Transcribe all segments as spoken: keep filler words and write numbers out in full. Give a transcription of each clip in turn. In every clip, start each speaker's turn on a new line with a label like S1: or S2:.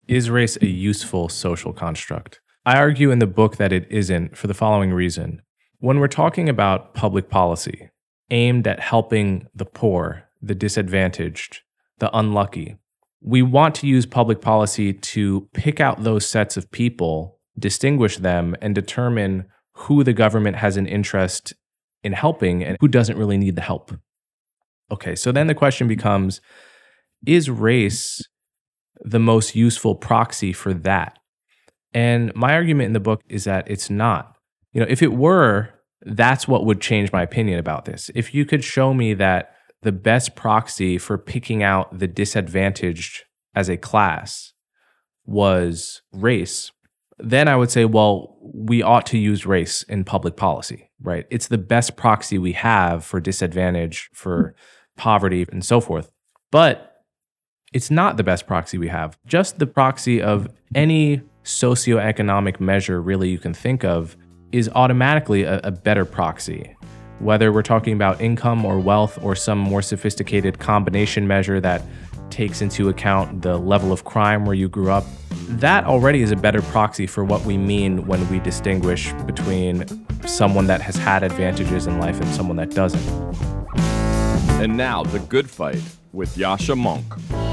S1: Is race a useful social construct? I argue in the book that it isn't for the following reason. When we're talking about public policy aimed at helping the poor, the disadvantaged, the unlucky, we want to use public policy to pick out those sets of people, distinguish them, and determine who the government has an interest in helping and who doesn't really need the help. Okay, so then the question becomes, is race the most useful proxy for that? And my argument in the book is that it's not. You know, if it were, that's what would change my opinion about this. If you could show me that the best proxy for picking out the disadvantaged as a class was race, then I would say, well, we ought to use race in public policy, right? It's the best proxy we have for disadvantage, for poverty, and so forth. But it's not the best proxy we have. Just the proxy of any socioeconomic measure really you can think of is automatically a, a better proxy. Whether we're talking about income or wealth or some more sophisticated combination measure that takes into account the level of crime where you grew up, that already is a better proxy for what we mean when we distinguish between someone that has had advantages in life and someone that doesn't.
S2: And now, The Good Fight with Yascha Mounk.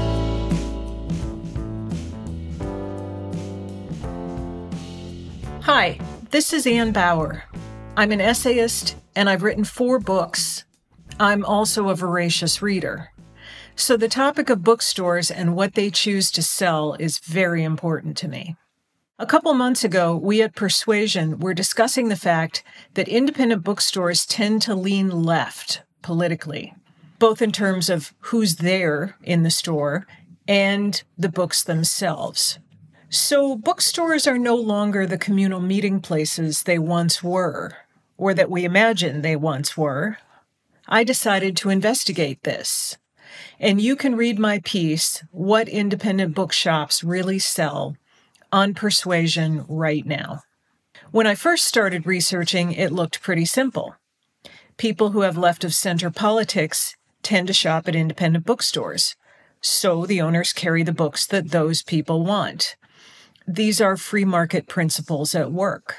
S3: Hi, this is Ann Bauer. I'm an essayist, and I've written four books. I'm also a voracious reader. So the topic of bookstores and what they choose to sell is very important to me. A couple months ago, we at Persuasion were discussing the fact that independent bookstores tend to lean left politically, both in terms of who's there in the store and the books themselves. So bookstores are no longer the communal meeting places they once were, or that we imagine they once were. I decided to investigate this. And you can read my piece, What Independent Bookshops Really Sell, on Persuasion right now. When I first started researching, it looked pretty simple. People who have left-of-center politics tend to shop at independent bookstores, so the owners carry the books that those people want. These are free market principles at work.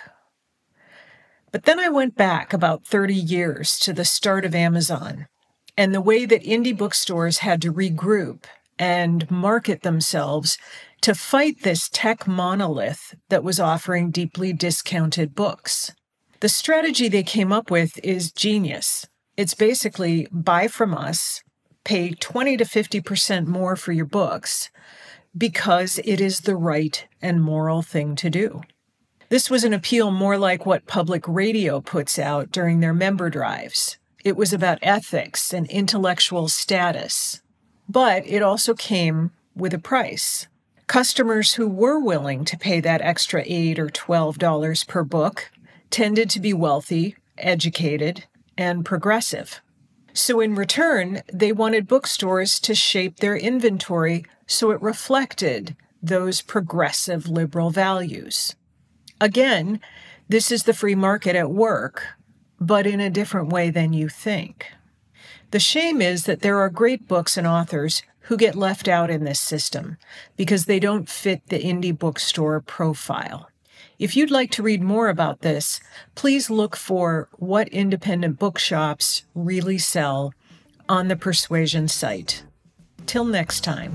S3: But then I went back about thirty years to the start of Amazon and the way that indie bookstores had to regroup and market themselves to fight this tech monolith that was offering deeply discounted books. The strategy they came up with is genius. It's basically buy from us, pay twenty to fifty percent more for your books, because it is the right and moral thing to do. This was an appeal more like what public radio puts out during their member drives. It was about ethics and intellectual status. But it also came with a price. Customers who were willing to pay that extra eight dollars or twelve dollars per book tended to be wealthy, educated, and progressive. So in return, they wanted bookstores to shape their inventory so it reflected those progressive liberal values. Again, this is the free market at work, but in a different way than you think. The shame is that there are great books and authors who get left out in this system because they don't fit the indie bookstore profile. If you'd like to read more about this, please look for What Independent Bookshops Really Sell on the Persuasion site. Till next time.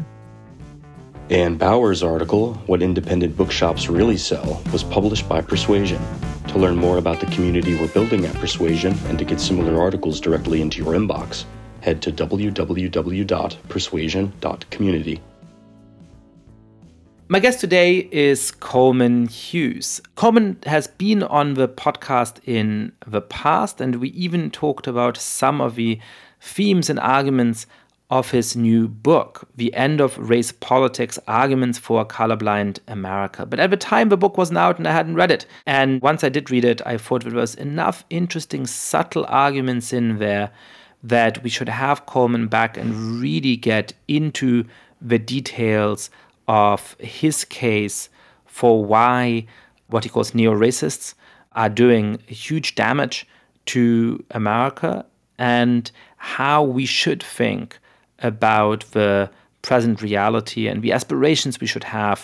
S4: Ann Bauer's article, What Independent Bookshops Really Sell, was published by Persuasion. To learn more about the community we're building at Persuasion and to get similar articles directly into your inbox, head to w w w dot persuasion dot community.
S5: My guest today is Coleman Hughes. Coleman has been on the podcast in the past, and we even talked about some of the themes and arguments of his new book, The End of Race Politics, Arguments for a Colorblind America. But at the time, the book wasn't out and I hadn't read it. And once I did read it, I thought there was enough interesting, subtle arguments in there that we should have Coleman back and really get into the details of his case for why what he calls neo-racists are doing huge damage to America and how we should think about the present reality and the aspirations we should have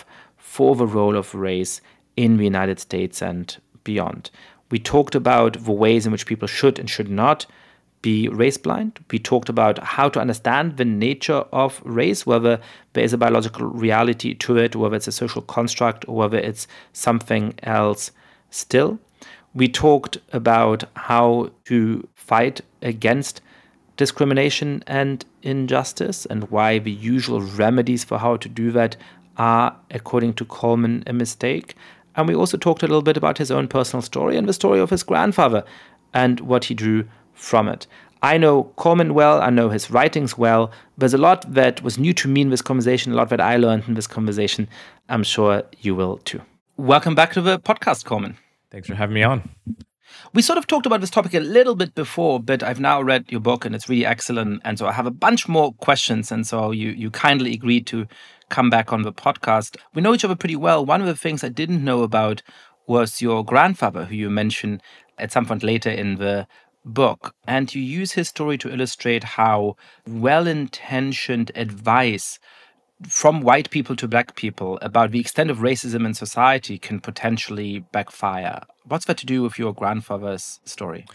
S5: for the role of race in the United States and beyond. We talked about the ways in which people should and should not be race blind. We talked about how to understand the nature of race, whether there is a biological reality to it, whether it's a social construct, or whether it's something else still. We talked about how to fight against discrimination and injustice and why the usual remedies for how to do that are, according to Coleman, a mistake. And we also talked a little bit about his own personal story and the story of his grandfather and what he drew from it. I know Coleman well, I know his writings well. There's a lot that was new to me in this conversation, a lot that I learned in this conversation. I'm sure you will too. Welcome back to the podcast, Coleman.
S1: Thanks for having me on.
S5: We sort of talked about this topic a little bit before, but I've now read your book and it's really excellent. And so I have a bunch more questions. And so you, you kindly agreed to come back on the podcast. We know each other pretty well. One of the things I didn't know about was your grandfather, who you mentioned at some point later in the book. And you use his story to illustrate how well-intentioned advice from white people to black people about the extent of racism in society can potentially backfire. What's that to do with your grandfather's story?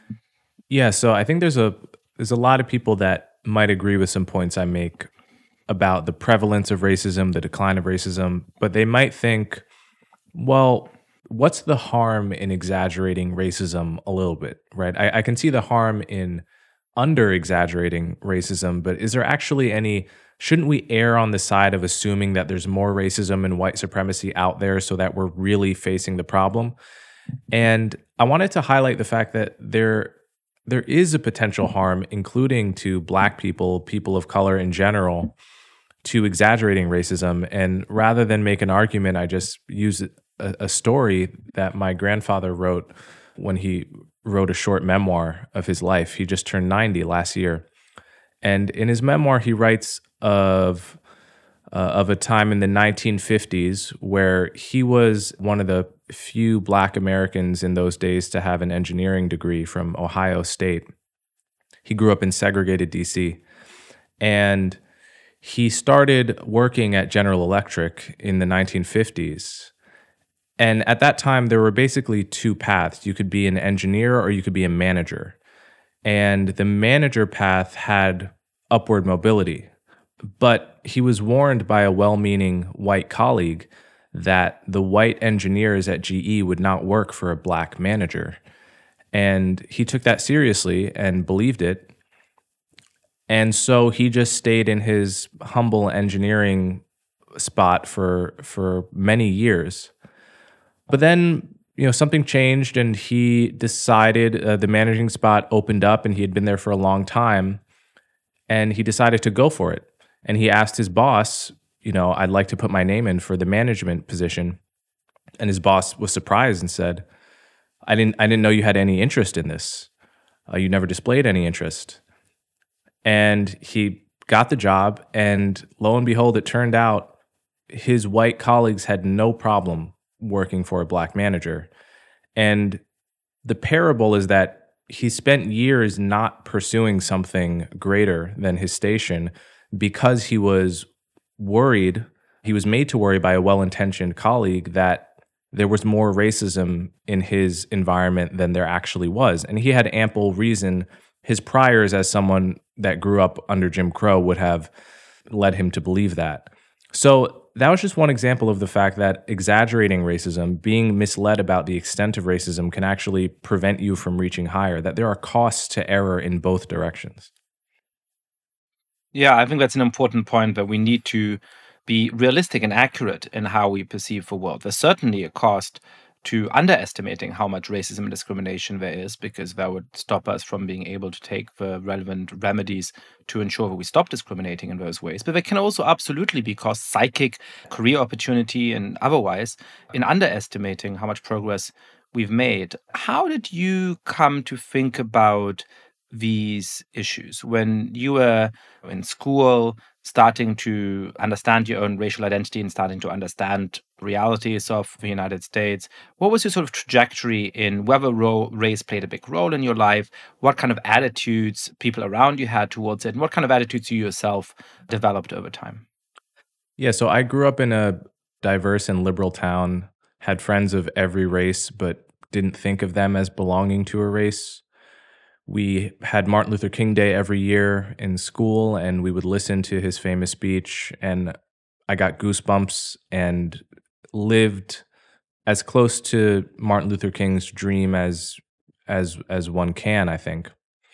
S1: Yeah, so I think there's a there's a lot of people that might agree with some points I make about the prevalence of racism, the decline of racism, but they might think, well, what's the harm in exaggerating racism a little bit, right? I, I can see the harm in under-exaggerating racism, but is there actually any, shouldn't we err on the side of assuming that there's more racism and white supremacy out there so that we're really facing the problem? And I wanted to highlight the fact that there there is a potential harm, including to black people, people of color in general, to exaggerating racism. And rather than make an argument, I just use a, a story that my grandfather wrote when he wrote a short memoir of his life. He just turned ninety last year. And in his memoir, he writes of uh, of a time in the nineteen fifties where he was one of the few black Americans in those days to have an engineering degree from Ohio State. He grew up in segregated D C, and he started working at General Electric in the nineteen fifties. And at that time, there were basically two paths. You could be an engineer or you could be a manager. And the manager path had upward mobility. But he was warned by a well-meaning white colleague that the white engineers at G E would not work for a black manager. And he took that seriously and believed it. And so he just stayed in his humble engineering spot for for many years. But then, you know, something changed and he decided uh, the managing spot opened up and he had been there for a long time. And he decided to go for it. And he asked his boss, you know, I'd like to put my name in for the management position. And his boss was surprised and said, I didn't I didn't know you had any interest in this. Uh, you never displayed any interest. And he got the job, and lo and behold, it turned out his white colleagues had no problem working for a black manager. And the parable is that he spent years not pursuing something greater than his station because he was worried, he was made to worry by a well-intentioned colleague that there was more racism in his environment than there actually was. And he had ample reason. His priors as someone that grew up under Jim Crow would have led him to believe that. So that was just one example of the fact that exaggerating racism, being misled about the extent of racism, can actually prevent you from reaching higher, that there are costs to error in both directions.
S5: Yeah, I think that's an important point, that we need to be realistic and accurate in how we perceive the world. There's certainly a cost to underestimating how much racism and discrimination there is, because that would stop us from being able to take the relevant remedies to ensure that we stop discriminating in those ways. But there can also absolutely be cost, psychic, career opportunity, and otherwise, in underestimating how much progress we've made. How did you come to think about these issues when you were in school, starting to understand your own racial identity and starting to understand realities of the United States? What was your sort of trajectory in whether role, race played a big role in your life? What kind of attitudes people around you had towards it? And what kind of attitudes you yourself developed over time?
S1: Yeah, so I grew up in a diverse and liberal town, had friends of every race, but didn't think of them as belonging to a race. We had Martin Luther King Day every year in school, and we would listen to his famous speech, and I got goosebumps and lived as close to Martin Luther King's dream as as as one can, I think.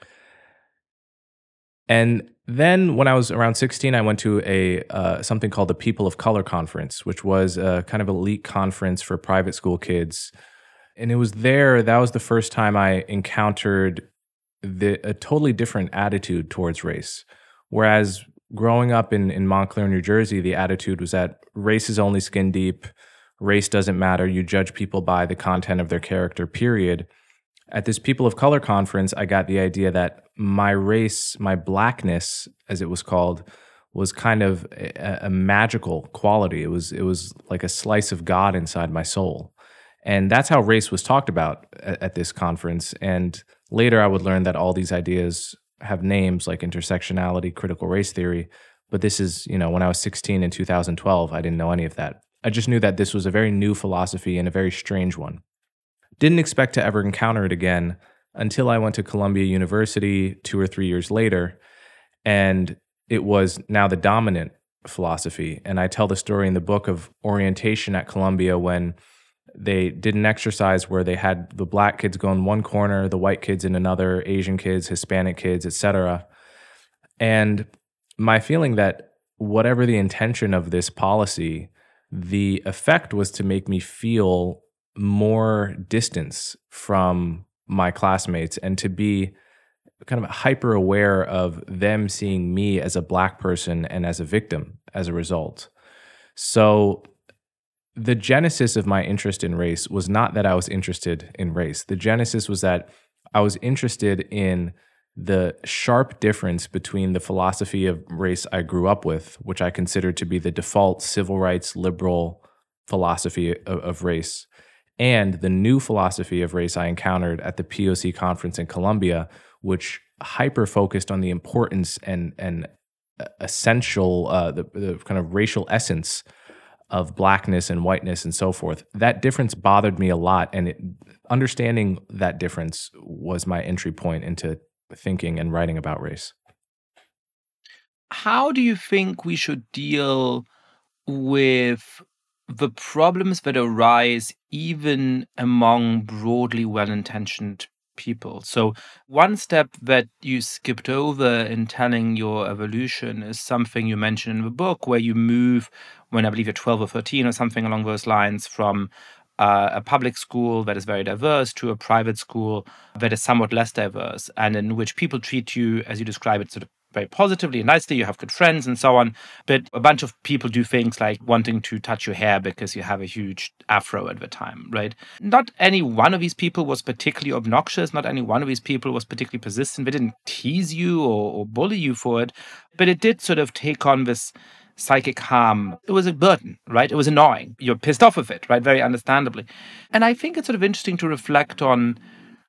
S1: And then when I was around sixteen, I went to a uh, something called the People of Color Conference, which was a kind of elite conference for private school kids. And it was there, that was the first time I encountered the, a totally different attitude towards race. Whereas growing up in, in Montclair, New Jersey, the attitude was that race is only skin deep, race doesn't matter, you judge people by the content of their character, period. At this People of Color conference, I got the idea that my race, my blackness, as it was called, was kind of a, a magical quality. It was it was like a slice of God inside my soul. And that's how race was talked about at, at this conference. And later I would learn that all these ideas have names like intersectionality, critical race theory. But this is, you know, when I was sixteen in two thousand twelve, I didn't know any of that. I just knew that this was a very new philosophy and a very strange one. Didn't expect to ever encounter it again until I went to Columbia University two or three years later, and it was now the dominant philosophy. And I tell the story in the book of orientation at Columbia when they did an exercise where they had the black kids go in one corner, the white kids in another, Asian kids, Hispanic kids, et cetera. And my feeling that whatever the intention of this policy, the effect was to make me feel more distance from my classmates and to be kind of hyper aware of them seeing me as a black person and as a victim as a result. So the genesis of my interest in race was not that I was interested in race. The genesis was that I was interested in the sharp difference between the philosophy of race I grew up with, which I considered to be the default civil rights liberal philosophy of, of race, and the new philosophy of race I encountered at the P O C conference in Columbia, which hyper-focused on the importance and, and essential, uh, the, the kind of racial essence of blackness and whiteness and so forth. That difference bothered me a lot, and it, understanding that difference was my entry point into thinking and writing about race.
S5: How do you think we should deal with the problems that arise even among broadly well-intentioned people? So one step that you skipped over in telling your evolution is something you mentioned in the book, where you move when I believe you're twelve or thirteen or something along those lines from uh, a public school that is very diverse to a private school that is somewhat less diverse, and in which people treat you, as you describe it, sort of very positively and nicely. You have good friends and so on. But a bunch of people do things like wanting to touch your hair because you have a huge afro at the time, right? Not any one of these people was particularly obnoxious. Not any one of these people was particularly persistent. They didn't tease you or, or bully you for it. But it did sort of take on this psychic harm. It was a burden, right? It was annoying. You're pissed off of it, right? Very understandably. And I think it's sort of interesting to reflect on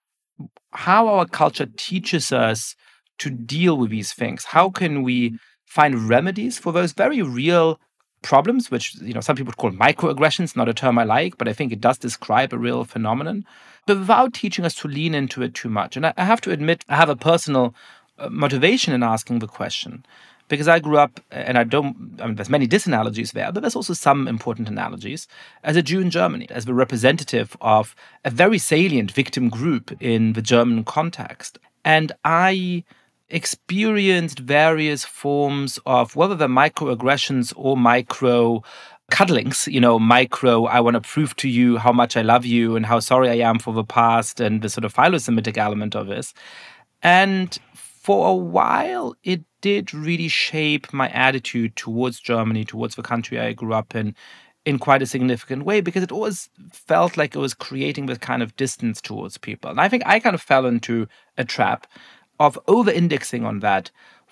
S5: how our culture teaches us to deal with these things. How can we find remedies for those very real problems, which, you know, some people would call microaggressions, not a term I like, but I think it does describe a real phenomenon, but without teaching us to lean into it too much. And I, I have to admit, I have a personal uh, motivation in asking the question, because I grew up, and I don't, I mean, there's many disanalogies there, but there's also some important analogies, as a Jew in Germany, as the representative of a very salient victim group in the German context. And I experienced various forms of, whether they're microaggressions or micro cuddlings, you know, micro, I want to prove to you how much I love you and how sorry I am for the past, and the sort of philo-Semitic element of this. And for a while, it did really shape my attitude towards Germany, towards the country I grew up in, in quite a significant way, because it always felt like it was creating this kind of distance towards people. And I think I kind of fell into a trap of over-indexing on that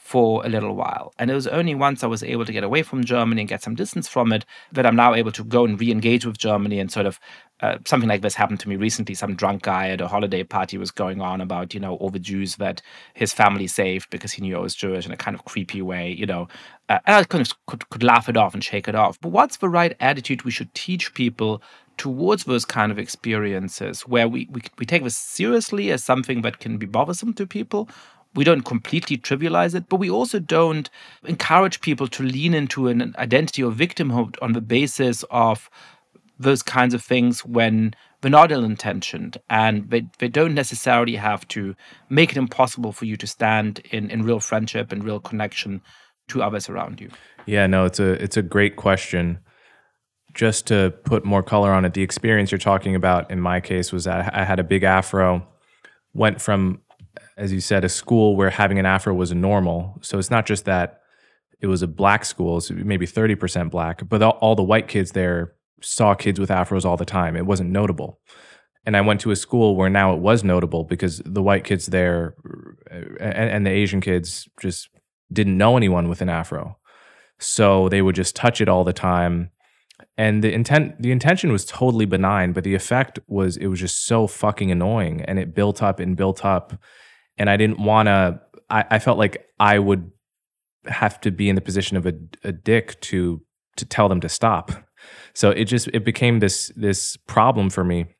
S5: for a little while. And it was only once I was able to get away from Germany and get some distance from it that I'm now able to go and re-engage with Germany. And sort of uh, something like this happened to me recently. Some drunk guy at a holiday party was going on about, you know, all the Jews that his family saved because he knew I was Jewish in a kind of creepy way, you know. Uh, and I kind of could, could laugh it off and shake it off. But what's the right attitude we should teach people towards those kind of experiences where we, we, we take this seriously as something that can be bothersome to people? We don't completely trivialize it, but we also don't encourage people to lean into an identity of victimhood on the basis of those kinds of things when they're not ill-intentioned, and they, they don't necessarily have to make it impossible for you to stand in, in real friendship and real connection to others around you.
S1: Yeah, no, it's a it's a great question. Just to put more color on it, the experience you're talking about in my case was that I had a big afro, went from, as you said, a school where having an afro was normal. So it's not just that it was a black school, so maybe thirty percent black, but all, all the white kids there saw kids with afros all the time. It wasn't notable. And I went to a school where now it was notable because the white kids there and, and the Asian kids just didn't know anyone with an afro. So they would just touch it all the time. And the intent, the intention was totally benign, but the effect was, it was just so fucking annoying. And it built up and built up. And I didn't want to, I, I felt like I would have to be in the position of a, a dick to to tell them to stop. So it just, it became this this problem for me.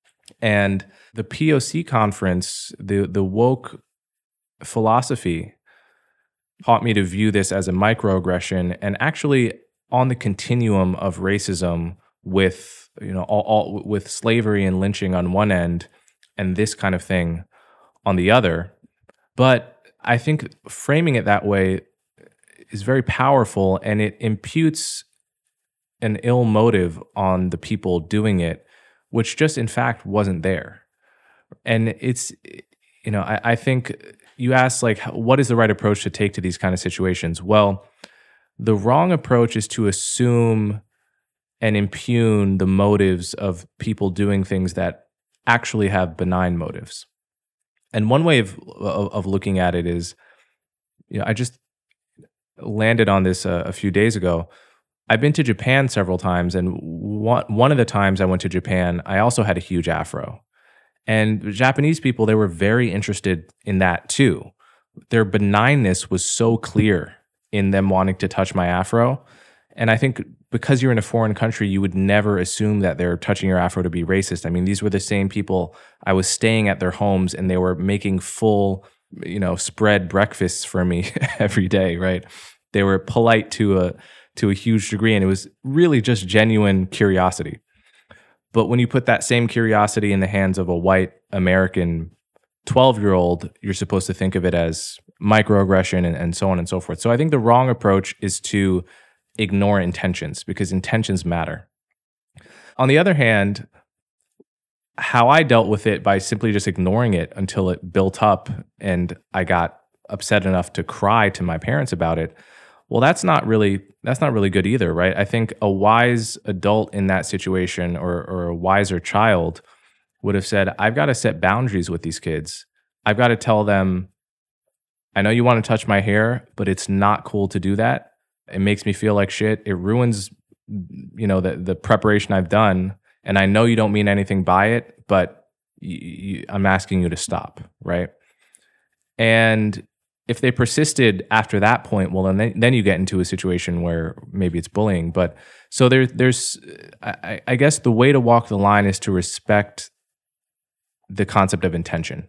S1: And the P O C conference, the the woke philosophy taught me to view this as a microaggression and actually on the continuum of racism with, you know, all, all with slavery and lynching on one end and this kind of thing on the other. But I think framing it that way is very powerful, and it imputes an ill motive on the people doing it, which just in fact wasn't there. And it's, you know, I, I think you asked, like, what is the right approach to take to these kind of situations? Well, the wrong approach is to assume and impugn the motives of people doing things that actually have benign motives. And one way of of, of looking at it is, you know, I just landed on this uh, a few days ago. I've been to Japan several times, and one one of the times I went to Japan, I also had a huge afro. And the Japanese people, they were very interested in that too. Their benignness was so clear in them wanting to touch my afro. And I think because you're in a foreign country, you would never assume that they're touching your afro to be racist. I mean, these were the same people. I was staying at their homes and they were making full, you know, spread breakfasts for me every day, right? They were polite to a to a huge degree, and it was really just genuine curiosity. But when you put that same curiosity in the hands of a white American twelve-year-old, you're supposed to think of it as microaggression and, and so on and so forth. So I think the wrong approach is to ignore intentions, because intentions matter. On the other hand, how I dealt with it by simply just ignoring it until it built up and I got upset enough to cry to my parents about it, well, that's not really that's not really good either, right? I think a wise adult in that situation, or or a wiser child, would have said, I've got to set boundaries with these kids. I've got to tell them, I know you want to touch my hair, but it's not cool to do that. It makes me feel like shit. It ruins, you know, the the preparation I've done, and I know you don't mean anything by it, but y- y- I'm asking you to stop, right? And if they persisted after that point, well, then then you get into a situation where maybe it's bullying. But so there, there's, I, I guess the way to walk the line is to respect the concept of intention.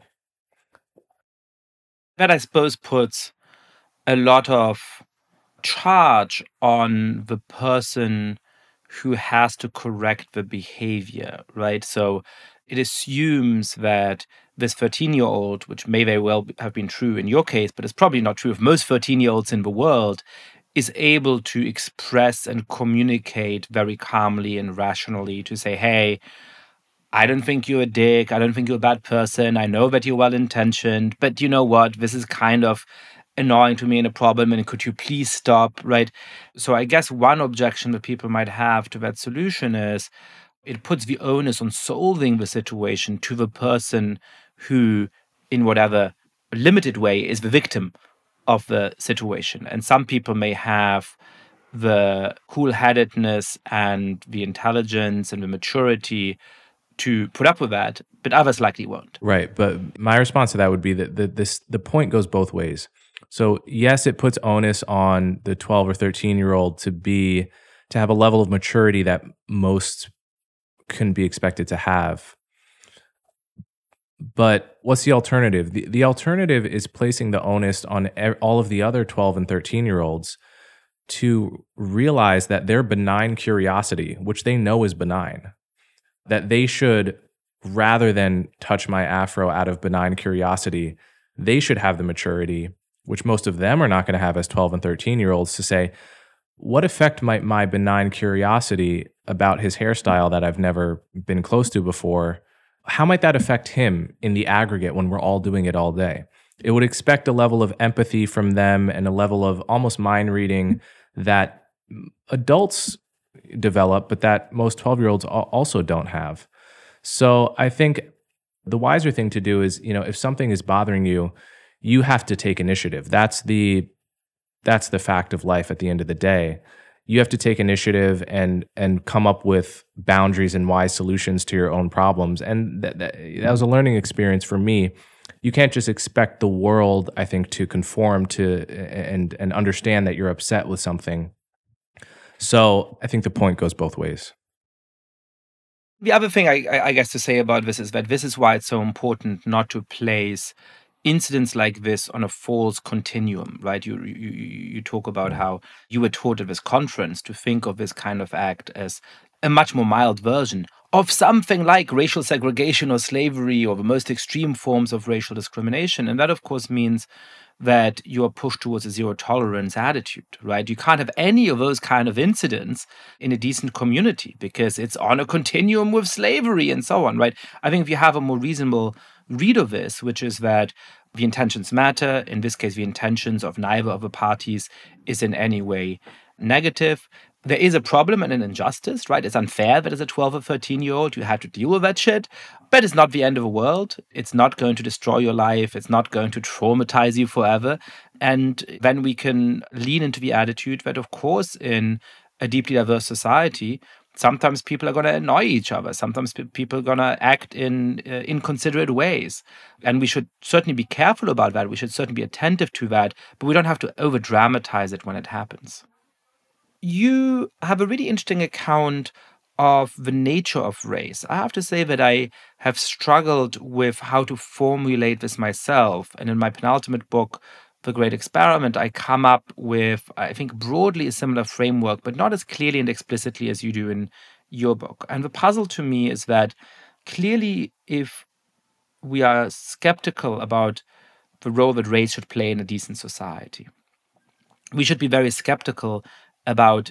S5: That, I suppose, puts a lot of charge on the person who has to correct the behavior, right? So it assumes that this thirteen-year-old, which may very well have been true in your case, but it's probably not true of most thirteen-year-olds in the world, is able to express and communicate very calmly and rationally to say, hey, I don't think you're a dick. I don't think you're a bad person. I know that you're well-intentioned, but you know what? This is kind of annoying to me and a problem, and could you please stop, right? So I guess one objection that people might have to that solution is it puts the onus on solving the situation to the person who, in whatever limited way, is the victim of the situation. And some people may have the cool-headedness and the intelligence and the maturity to put up with that, but others likely won't.
S1: Right. But my response to that would be that the, this, the point goes both ways. So yes, it puts onus on the twelve or thirteen year old to be, to have a level of maturity that most can be expected to have. But what's the alternative? The, the alternative is placing the onus on all of the other twelve and thirteen year olds to realize that their benign curiosity, which they know is benign, that they should, rather than touch my afro out of benign curiosity, they should have the maturity, which most of them are not going to have as twelve and thirteen year olds, to say, what effect might my benign curiosity about his hairstyle that I've never been close to before, how might that affect him in the aggregate when we're all doing it all day? It would expect a level of empathy from them and a level of almost mind reading that adults develop, but that most twelve-year-olds also don't have. So I think the wiser thing to do is, you know, if something is bothering you, you have to take initiative. That's the that's the fact of life at the end of the day. You have to take initiative and and come up with boundaries and wise solutions to your own problems. And that, that, that was a learning experience for me. You can't just expect the world, I think, to conform to and and understand that you're upset with something. So I think the point goes both ways.
S5: The other thing I, I guess to say about this is that this is why it's so important not to place incidents like this on a false continuum, right? You, you you talk about how you were taught at this conference to think of this kind of act as a much more mild version of something like racial segregation or slavery or the most extreme forms of racial discrimination. And that, of course, means that you are pushed towards a zero tolerance attitude, right? You can't have any of those kind of incidents in a decent community because it's on a continuum with slavery and so on, right? I think if you have a more reasonable read of this, which is that the intentions matter, in this case, the intentions of neither of the parties is in any way negative. There is a problem and an injustice, right? It's unfair that as a twelve or thirteen year old you had to deal with that shit, but it's not the end of the world. It's not going to destroy your life. It's not going to traumatize you forever. And then we can lean into the attitude that, of course, in a deeply diverse society, sometimes people are going to annoy each other. Sometimes people are going to act in uh, inconsiderate ways. And we should certainly be careful about that. We should certainly be attentive to that, but we don't have to over-dramatize it when it happens. You have a really interesting account of the nature of race. I have to say that I have struggled with how to formulate this myself. And in my penultimate book, The Great Experiment, I come up with, I think, broadly a similar framework, but not as clearly and explicitly as you do in your book. And the puzzle to me is that clearly if we are skeptical about the role that race should play in a decent society, we should be very skeptical about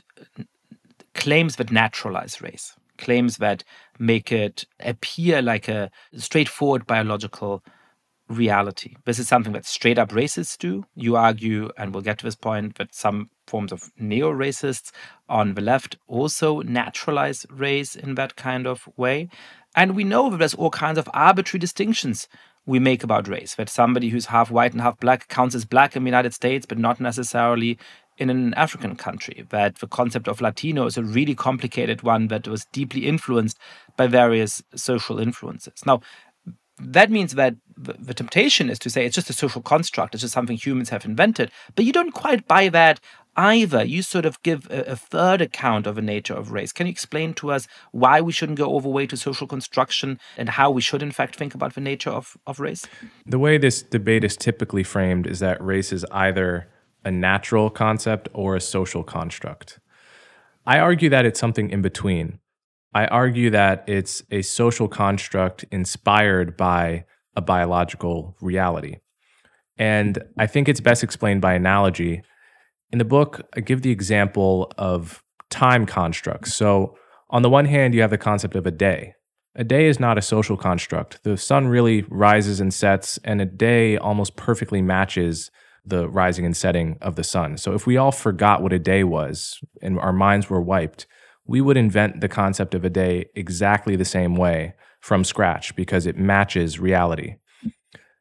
S5: claims that naturalize race, claims that make it appear like a straightforward biological reality. This is something that straight up racists do. You argue, and we'll get to this point, that some forms of neo-racists on the left also naturalize race in that kind of way. And we know that there's all kinds of arbitrary distinctions we make about race, that somebody who's half white and half black counts as black in the United States, but not necessarily in an African country, that the concept of Latino is a really complicated one that was deeply influenced by various social influences. Now, that means that the temptation is to say it's just a social construct, it's just something humans have invented, but you don't quite buy that either. You sort of give a, a third account of the nature of race. Can you explain to us why we shouldn't go all the way to social construction and how we should, in fact, think about the nature of, of race?
S1: The way this debate is typically framed is that race is either a natural concept or a social construct. I argue that it's something in between. I argue that it's a social construct inspired by a biological reality. And I think it's best explained by analogy. In the book, I give the example of time constructs. So on the one hand, you have the concept of a day. A day is not a social construct. The sun really rises and sets, and a day almost perfectly matches the rising and setting of the sun. So if we all forgot what a day was and our minds were wiped, we would invent the concept of a day exactly the same way from scratch because it matches reality.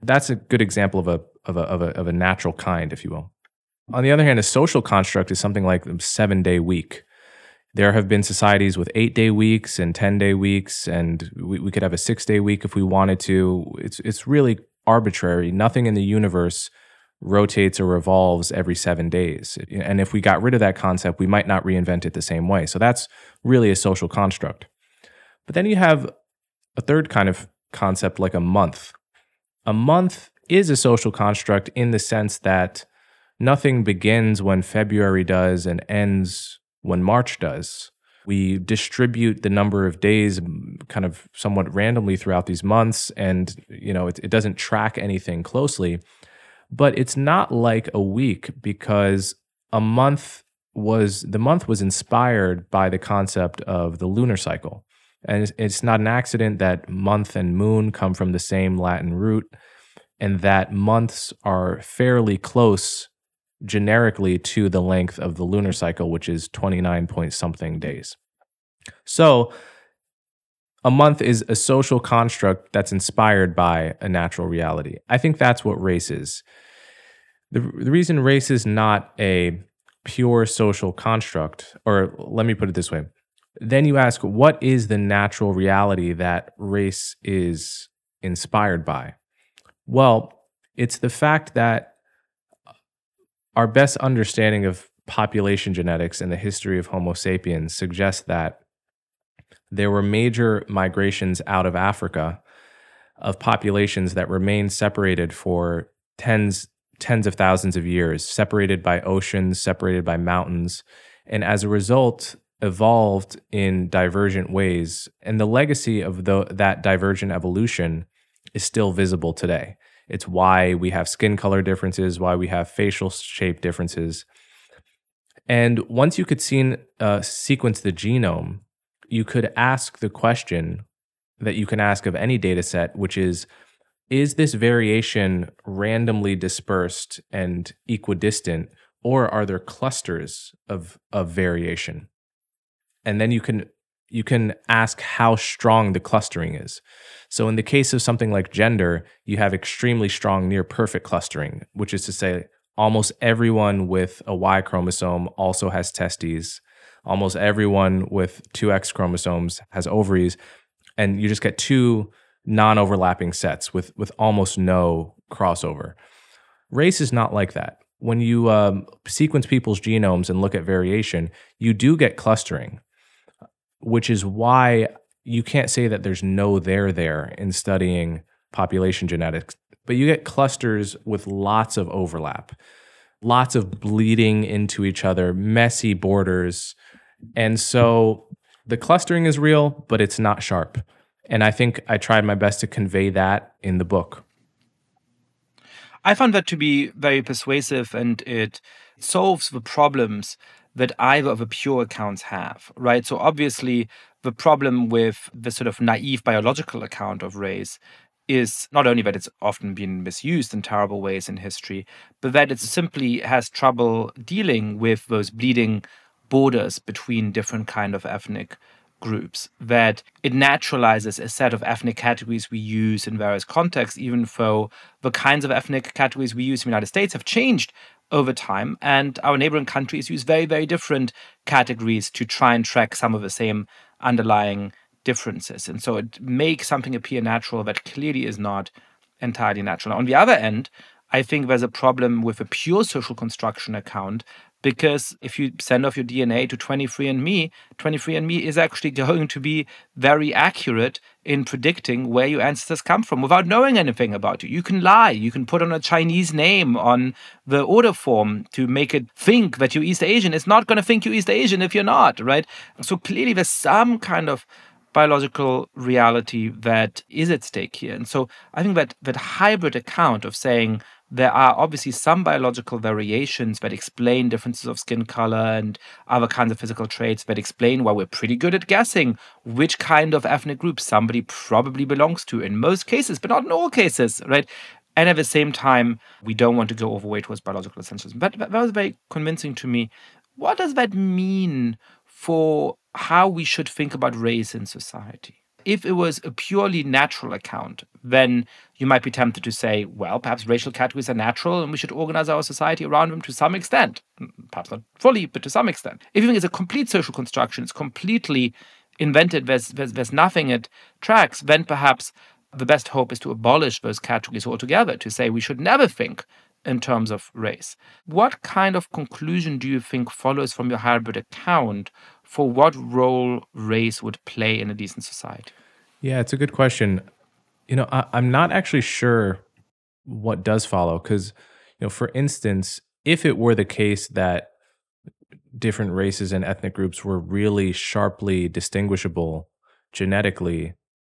S1: That's a good example of a, of a, of a, of a natural kind, if you will. On the other hand, a social construct is something like a seven-day week. There have been societies with eight-day weeks and ten-day weeks, and we, we could have a six-day week if we wanted to. It's it's really arbitrary. Nothing in the universe rotates or revolves every seven days. And if we got rid of that concept, we might not reinvent it the same way. So that's really a social construct. But then you have a third kind of concept like a month. A month is a social construct in the sense that nothing begins when February does and ends when March does. We distribute the number of days kind of somewhat randomly throughout these months, and you know it, it doesn't track anything closely. But it's not like a week, because a month was the month was inspired by the concept of the lunar cycle. And it's, it's not an accident that month and moon come from the same Latin root, and that months are fairly close generically to the length of the lunar cycle, which is twenty-nine point something days. So a month is a social construct that's inspired by a natural reality. I think that's what race is. The, the reason race is not a pure social construct, or let me put it this way. Then you ask, what is the natural reality that race is inspired by? Well, it's the fact that our best understanding of population genetics and the history of Homo sapiens suggests that there were major migrations out of Africa of populations that remained separated for tens, tens of thousands of years, separated by oceans, separated by mountains, and as a result, evolved in divergent ways. And the legacy of the, that divergent evolution is still visible today. It's why we have skin color differences, why we have facial shape differences. And once you could see, uh, sequence the genome, you could ask the question that you can ask of any data set, which is, is this variation randomly dispersed and equidistant, or are there clusters of, of variation? And then you can you can ask how strong the clustering is. So in the case of something like gender, you have extremely strong near perfect clustering, which is to say almost everyone with a Y chromosome also has testes. Almost everyone with two X chromosomes has ovaries, and you just get two non-overlapping sets with, with almost no crossover. Race is not like that. When you um, sequence people's genomes and look at variation, you do get clustering, which is why you can't say that there's no there there in studying population genetics, but you get clusters with lots of overlap, lots of bleeding into each other, messy borders. And so the clustering is real, but it's not sharp. And I think I tried my best to convey that in the book.
S5: I found that to be very persuasive, and it solves the problems that either of the pure accounts have, right? So obviously, the problem with the sort of naive biological account of race is not only that it's often been misused in terrible ways in history, but that it simply has trouble dealing with those bleeding borders between different kind of ethnic groups, that it naturalizes a set of ethnic categories we use in various contexts, even though the kinds of ethnic categories we use in the United States have changed over time, and our neighboring countries use very, very different categories to try and track some of the same underlying differences. And so it makes something appear natural that clearly is not entirely natural. Now, on the other end, I think there's a problem with a pure social construction account, because if you send off your D N A to twenty-three and me, twenty-three and me is actually going to be very accurate in predicting where your ancestors come from without knowing anything about you. You can lie. You can put on a Chinese name on the order form to make it think that you're East Asian. It's not going to think you're East Asian if you're not, right? So clearly there's some kind of biological reality that is at stake here. And so I think that that hybrid account of saying there are obviously some biological variations that explain differences of skin color and other kinds of physical traits that explain why we're pretty good at guessing which kind of ethnic group somebody probably belongs to in most cases, but not in all cases, right? And at the same time, we don't want to go overweight towards biological essentialism. But that was very convincing to me. What does that mean for how we should think about race in society? If it was a purely natural account, then you might be tempted to say, well, perhaps racial categories are natural and we should organize our society around them to some extent. Perhaps not fully, but to some extent. If you think it's a complete social construction, it's completely invented, there's, there's, there's nothing it tracks, then perhaps the best hope is to abolish those categories altogether, to say we should never think in terms of race. What kind of conclusion do you think follows from your hybrid account for what role race would play in a decent society?
S1: Yeah, it's a good question. You know, I, I'm not actually sure what does follow because, you know, for instance, if it were the case that different races and ethnic groups were really sharply distinguishable genetically,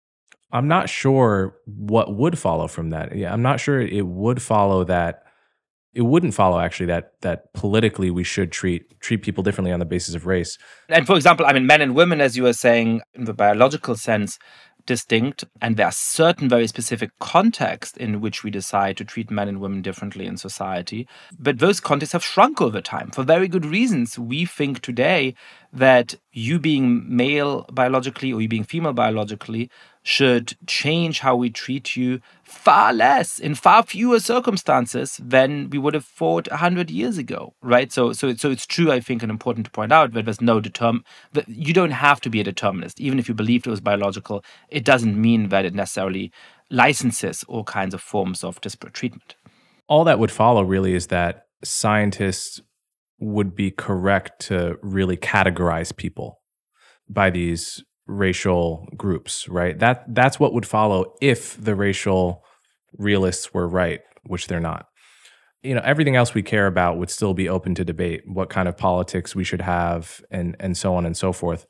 S1: I'm not sure what would follow from that. Yeah, I'm not sure it would follow that. It wouldn't follow actually that that politically we should treat treat people differently on the basis of race.
S5: And for example, I mean, men and women, as you were saying, in the biological sense, distinct, and there are certain very specific contexts in which we decide to treat men and women differently in society. But those contexts have shrunk over time for very good reasons. We think today that you being male biologically or you being female biologically should change how we treat you far less, in far fewer circumstances than we would have thought a hundred years ago, right? So, so, so it's true, I think, and important to point out that there's no determ. That you don't have to be a determinist. Even if you believed it was biological, it doesn't mean that it necessarily licenses all kinds of forms of disparate treatment.
S1: All that would follow really is that scientists would be correct to really categorize people by these racial groups, right? That that's what would follow if the racial realists were right, which they're not. You know, everything else we care about would still be open to debate, what kind of politics we should have and and so on and so forth.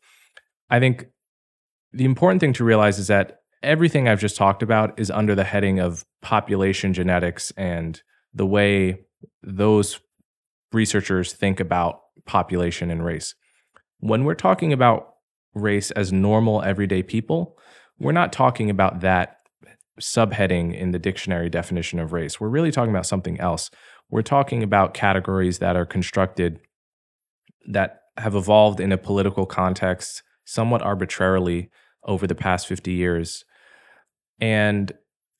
S1: I think the important thing to realize is that everything I've just talked about is under the heading of population genetics and the way those researchers think about population and race. When we're talking about race as normal, everyday people, we're not talking about that subheading in the dictionary definition of race. We're really talking about something else. We're talking about categories that are constructed, that have evolved in a political context somewhat arbitrarily over the past fifty years. And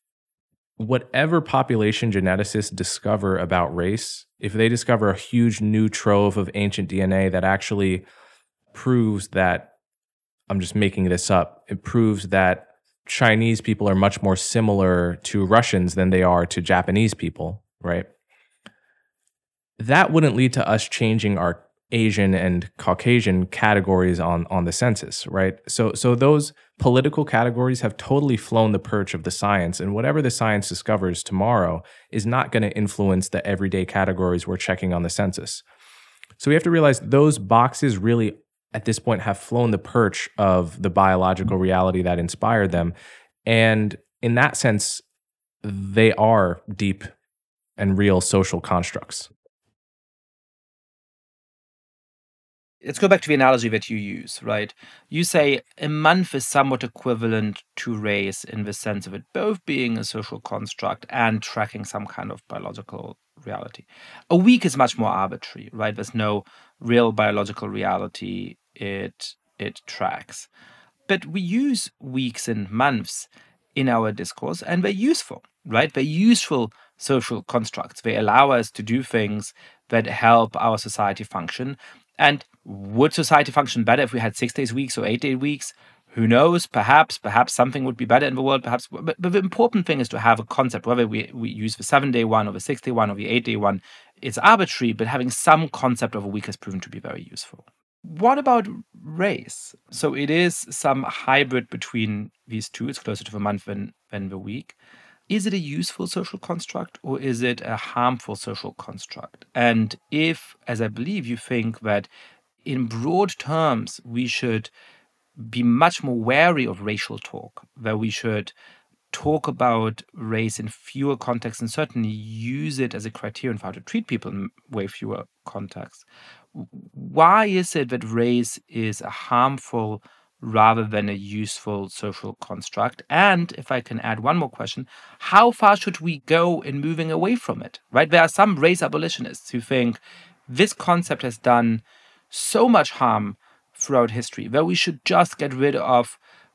S1: whatever population geneticists discover about race, if they discover a huge new trove of ancient D N A that actually proves that, I'm just making this up, it proves that Chinese people are much more similar to Russians than they are to Japanese people, right? That wouldn't lead to us changing our Asian and Caucasian categories on, on the census, right? So, so those political categories have totally flown the perch of the science, and whatever the science discovers tomorrow is not going to influence the everyday categories we're checking on the census. So we have to realize those boxes really, at this point, have flown the perch of the biological reality that inspired them. And in that sense, they are deep and real social constructs.
S5: Let's go back to the analogy that you use, right? You say a month is somewhat equivalent to race in the sense of it both being a social construct and tracking some kind of biological reality. A week is much more arbitrary, right? There's no real biological reality it it tracks. But we use weeks and months in our discourse, and they're useful, right? They're useful social constructs. They allow us to do things that help our society function. And would society function better if we had six days weeks or eight day weeks? Who knows? Perhaps, perhaps something would be better in the world. Perhaps, but, but the important thing is to have a concept. Whether we, we use the seven day one or the six day one or the eight day one, it's arbitrary. But having some concept of a week has proven to be very useful. What about race? So it is some hybrid between these two. It's closer to the month than, than the week. Is it a useful social construct or is it a harmful social construct? And if, as I believe, you think that in broad terms we should be much more wary of racial talk, that we should talk about race in fewer contexts and certainly use it as a criterion for how to treat people in way fewer contexts, why is it that race is a harmful rather than a useful social construct? And if I can add one more question, how far should we go in moving away from it, right? There are some race abolitionists who think this concept has done so much harm throughout history that we should just get rid of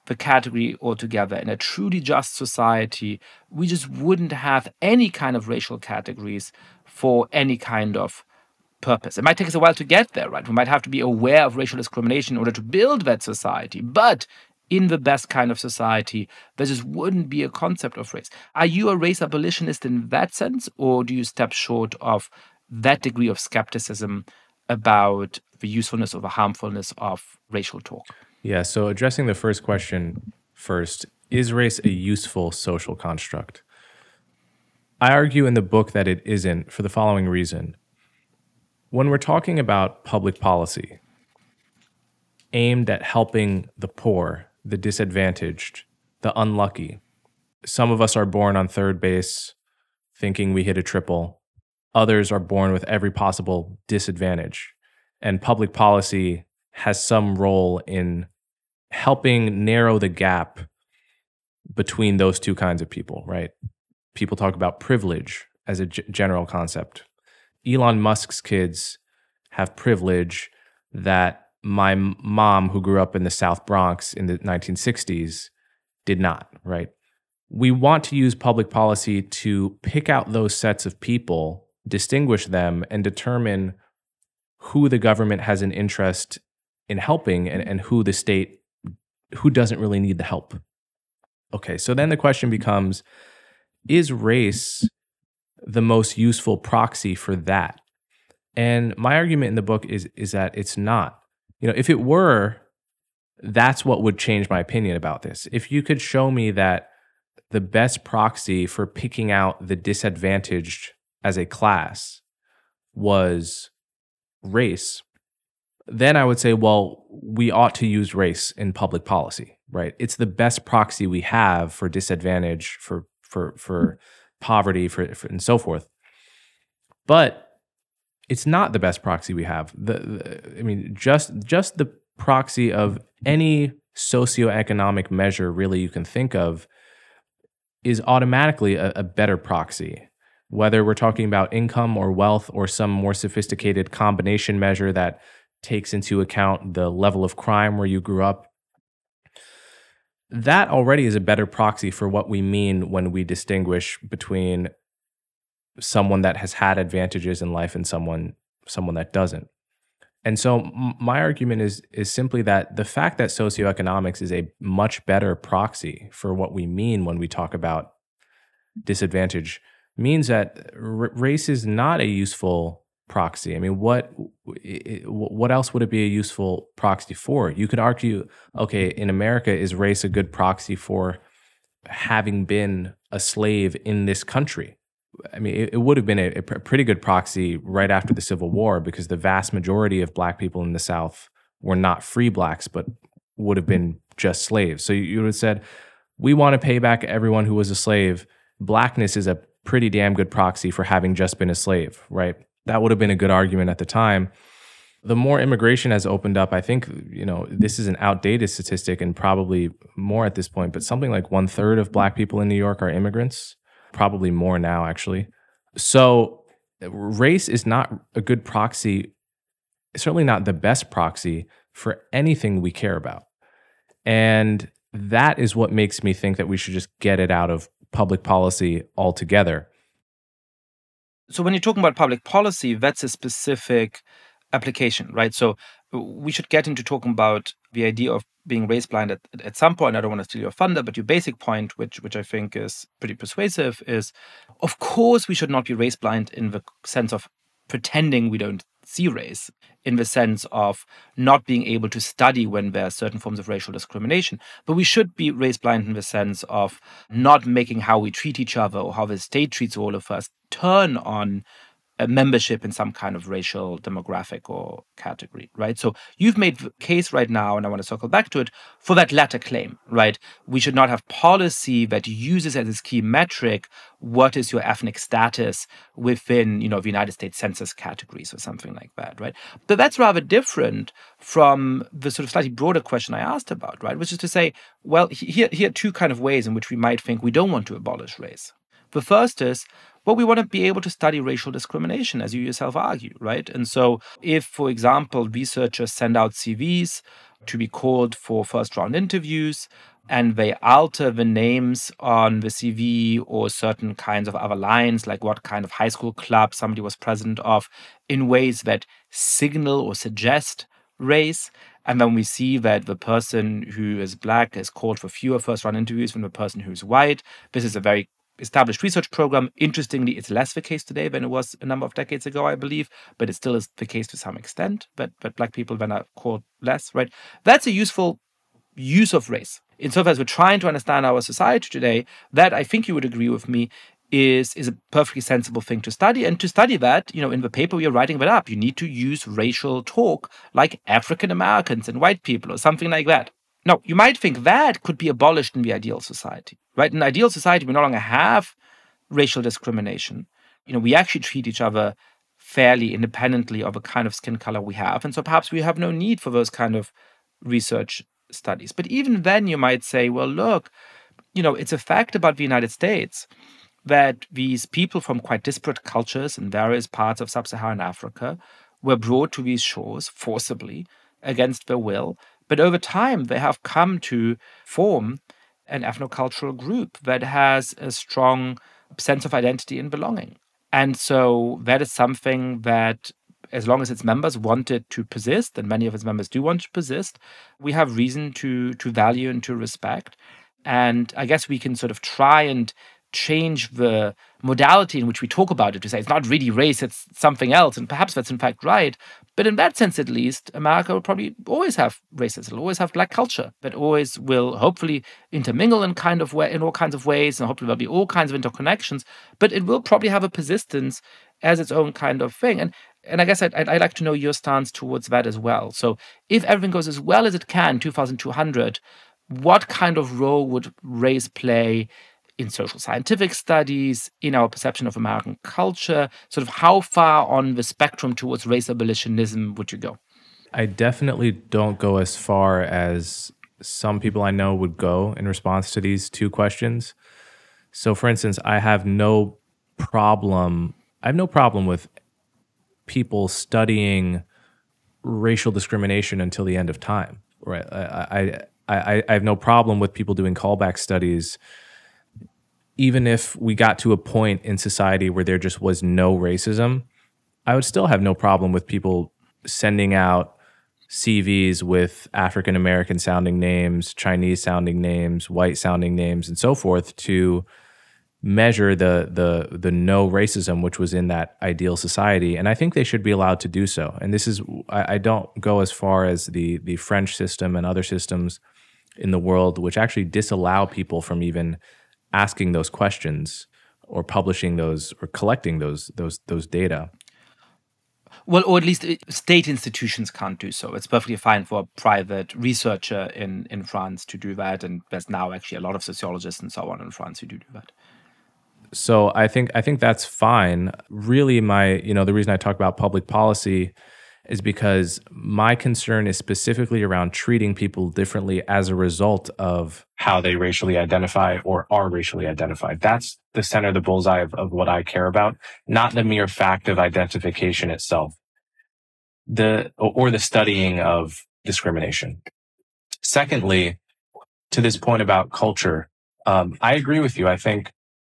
S5: the category altogether. In a truly just society, we just wouldn't have any kind of racial categories for any kind of purpose. It might take us a while to get there, right? We might have to be aware of racial discrimination in order to build that society. But in the best kind of society, there just wouldn't be a concept of race. Are you a race abolitionist in that sense, or do you step short of that degree of skepticism about the usefulness or the harmfulness of racial talk?
S1: Yeah, so addressing the first question first, is race a useful social construct? I argue in the book that it isn't for the following reason. When we're talking about public policy aimed at helping the poor, the disadvantaged, the unlucky, some of us are born on third base thinking we hit a triple. Others are born with every possible disadvantage. And public policy has some role in helping narrow the gap between those two kinds of people, right? People talk about privilege as a g- general concept. Elon Musk's kids have privilege that my m- mom, who grew up in the South Bronx in the nineteen sixties, did not, right? We want to use public policy to pick out those sets of people, distinguish them, and determine who the government has an interest in helping and, and who the state, who doesn't really need the help. Okay, so then the question becomes, is race the most useful proxy for that? And my argument in the book is, is that it's not. You know, if it were, that's what would change my opinion about this. If you could show me that the best proxy for picking out the disadvantaged as a class was race, then I would say, well, we ought to use race in public policy, right? It's the best proxy we have for disadvantage, for for for poverty, for, for and so forth. But it's not the best proxy we have. The, the I mean, just just the proxy of any socioeconomic measure really you can think of is automatically a, a better proxy. Whether we're talking about income or wealth or some more sophisticated combination measure that takes into account the level of crime where you grew up, that already is a better proxy for what we mean when we distinguish between someone that has had advantages in life and someone someone that doesn't. And so m- my argument is is simply that the fact that socioeconomics is a much better proxy for what we mean when we talk about disadvantage means that r- race is not a useful proxy. I mean, what what else would it be a useful proxy for? You could argue, okay, in America, is race a good proxy for having been a slave in this country? I mean, it, it would have been a, a pretty good proxy right after the Civil War, because the vast majority of black people in the South were not free blacks, but would have been just slaves. So you, you would have said, we want to pay back everyone who was a slave. Blackness is a pretty damn good proxy for having just been a slave, right? That would have been a good argument at the time. The more immigration has opened up, I think, you know, this is an outdated statistic and probably more at this point, but something like one third of black people in New York are immigrants, probably more now, actually. So race is not a good proxy, certainly not the best proxy for anything we care about. And that is what makes me think that we should just get it out of public policy altogether.
S5: So when you're talking about public policy, that's a specific application, right? So we should get into talking about the idea of being race blind at, at some point. I don't want to steal your thunder, but your basic point, which which I think is pretty persuasive, is of course we should not be race blind in the sense of pretending we don't see race, in the sense of not being able to study when there are certain forms of racial discrimination. But we should be race blind in the sense of not making how we treat each other or how the state treats all of us turn on a membership in some kind of racial demographic or category, right? So you've made the case right now, and I want to circle back to it, for that latter claim, right? We should not have policy that uses as its key metric what is your ethnic status within, you know, the United States Census categories or something like that, right? But that's rather different from the sort of slightly broader question I asked about, right? Which is to say, well, here, here are two kind of ways in which we might think we don't want to abolish race. The first is, well, we want to be able to study racial discrimination, as you yourself argue, right? And so if, for example, researchers send out C Vs to be called for first-round interviews, and they alter the names on the C V or certain kinds of other lines, like what kind of high school club somebody was president of, in ways that signal or suggest race. And then we see that the person who is black is called for fewer first-round interviews than the person who's white. This is a very established research program. Interestingly, it's less the case today than it was a number of decades ago, I believe, but it still is the case to some extent, that, that black people then are called less, right? That's a useful use of race. Insofar as we're trying to understand our society today, that, I think you would agree with me, is, is a perfectly sensible thing to study. And to study that, you know, in the paper we are writing that up, you need to use racial talk like African Americans and white people or something like that. Now, you might think that could be abolished in the ideal society, right? In an ideal society, we no longer have racial discrimination. You know, we actually treat each other fairly independently of a kind of skin color we have. And so perhaps we have no need for those kind of research studies. But even then, you might say, well, look, you know, it's a fact about the United States that these people from quite disparate cultures in various parts of sub-Saharan Africa were brought to these shores forcibly against their will. But over time, they have come to form an ethnocultural group that has a strong sense of identity and belonging. And so that is something that, as long as its members want it to persist, and many of its members do want to persist, we have reason to, to value and to respect. And I guess we can sort of try and change the modality in which we talk about it to say it's not really race, it's something else. And perhaps that's in fact right. But in that sense, at least, America will probably always have racism, it'll always have black culture, that always will hopefully intermingle in kind of way, in all kinds of ways, and hopefully there'll be all kinds of interconnections. But it will probably have a persistence as its own kind of thing. And and I guess I'd, I'd like to know your stance towards that as well. So if everything goes as well as it can, two thousand two hundred, what kind of role would race play in social scientific studies, in our perception of American culture? Sort of how far on the spectrum towards race abolitionism would you go?
S1: I definitely don't go as far as some people I know would go in response to these two questions. So for instance, I have no problem, I have no problem with people studying racial discrimination until the end of time. Right? I, I, I, I have no problem with people doing callback studies even if we got to a point in society where there just was no racism. I would still have no problem with people sending out C Vs with African American sounding names, Chinese sounding names, white sounding names, and so forth to measure the the the no racism which was in that ideal society. And I think they should be allowed to do so. And this is, I, I don't go as far as the the French system and other systems in the world which actually disallow people from even asking those questions or publishing those or collecting those those those data.
S5: Well, or at least state institutions can't do so. It's perfectly fine for a private researcher in, in France to do that. And there's now actually a lot of sociologists and so on in France who do do that.
S1: So I think I think that's fine. Really, my, you know, the reason I talk about public policy is because my concern is specifically around treating people differently as a result of how they racially identify or are racially identified. That's the center of the bullseye of, of what I care about, not the mere fact of identification itself, the or the studying of discrimination. Secondly, to this point about culture, um, I agree with you. I think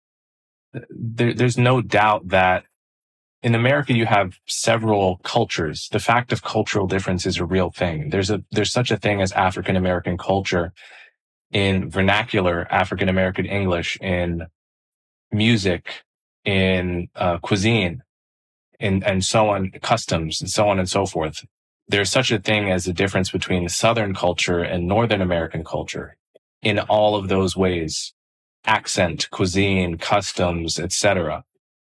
S1: there, there's no doubt that in America, you have several cultures. The fact of cultural difference is a real thing. There's a there's such a thing as African American culture in vernacular African American English, in music, in uh, cuisine, in and so on, customs, and so on and so forth. There's such a thing as a difference between Southern culture and Northern American culture in all of those ways: accent, cuisine, customs, et cetera.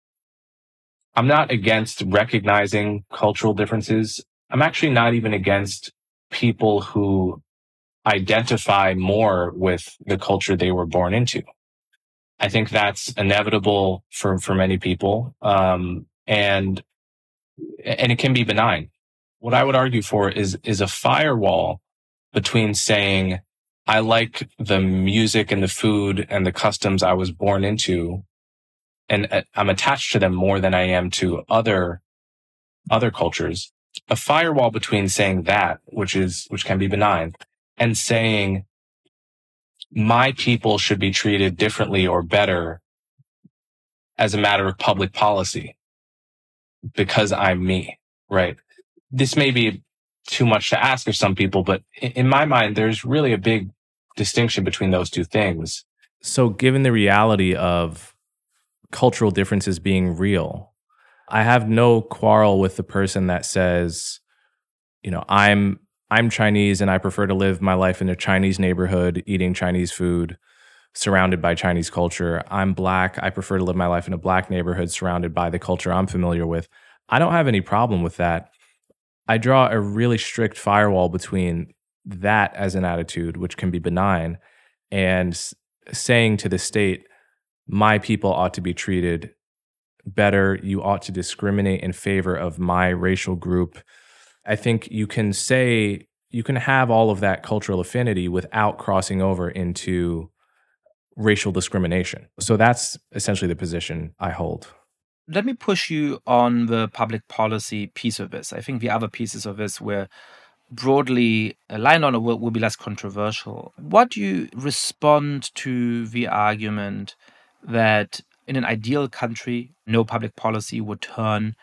S1: I'm not against recognizing cultural differences. I'm actually not even against people who identify more with the culture they were born into. I think that's inevitable for, for many people. Um, and, and it can be benign. What I would argue for is, is a firewall between saying, I like the music and the food and the customs I was born into, and I'm attached to them more than I am to other, other cultures. A firewall between saying that, which is, which can be benign, and saying my people should be treated differently or better as a matter of public policy because I'm me, right? This may be too much to ask of some people, but in my mind, there's really a big distinction between those two things. So given the reality of cultural differences being real, I have no quarrel with the person that says, you know, I'm I'm Chinese and I prefer to live my life in a Chinese neighborhood, eating Chinese food, surrounded by Chinese culture. I'm Black. I prefer to live my life in a Black neighborhood, surrounded by the culture I'm familiar with. I don't have any problem with that. I draw a really strict firewall between that as an attitude, which can be benign, and s- saying to the state, my people ought to be treated better. You ought to discriminate in favor of my racial group. I think you can say, you can have all of that cultural affinity without crossing over into racial discrimination. So that's essentially the position I hold.
S5: Let me push you on the public policy piece of this. I think the other pieces of this were broadly aligned on or will, will be less controversial. What do you respond to the argument that in an ideal country, no public policy would turn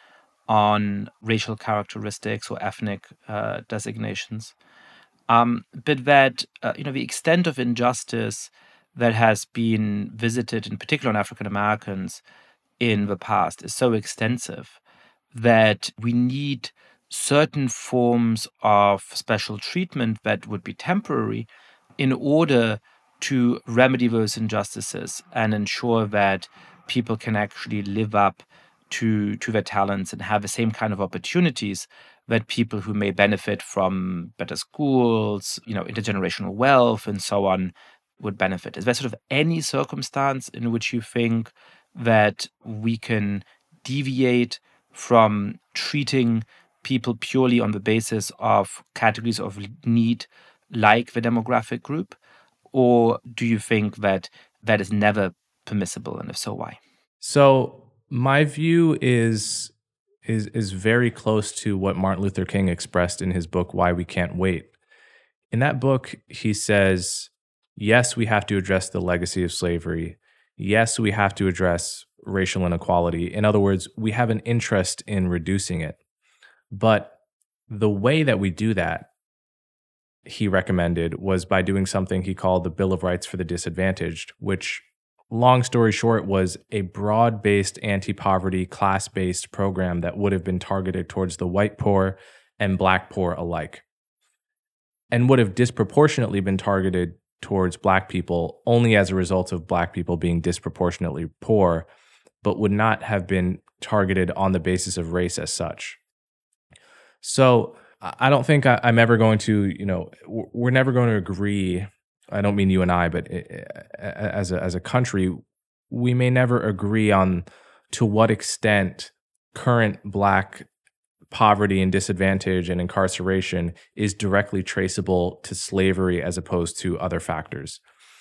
S5: on racial characteristics or ethnic uh, designations, um, but that uh, you know the extent of injustice that has been visited, in particular on African Americans, in the past is so extensive that we need certain forms of special treatment that would be temporary in order to remedy those injustices and ensure that people can actually live up to, to their talents and have the same kind of opportunities that people who may benefit from better schools, you know, intergenerational wealth and so on would benefit. Is there sort of any circumstance in which you think that we can deviate from treating people purely on the basis of categories of need like the demographic group? Or do you think that that is never permissible? And if so, why?
S1: So my view is is is very close to what Martin Luther King expressed in his book, Why We Can't Wait. In that book, he says, yes, we have to address the legacy of slavery. Yes, we have to address racial inequality. In other words, we have an interest in reducing it. But the way that we do that, he recommended, was by doing something he called the Bill of Rights for the Disadvantaged, which, long story short, was a broad-based anti-poverty, class-based program that would have been targeted towards the white poor and Black poor alike, and would have disproportionately been targeted towards Black people only as a result of Black people being disproportionately poor, but would not have been targeted on the basis of race as such. So I don't think I, I'm ever going to, you know, we're never going to agree. I don't mean you and I, but as a, as a country, we may never agree on to what extent current Black poverty and disadvantage and incarceration is directly traceable to slavery as opposed to other factors.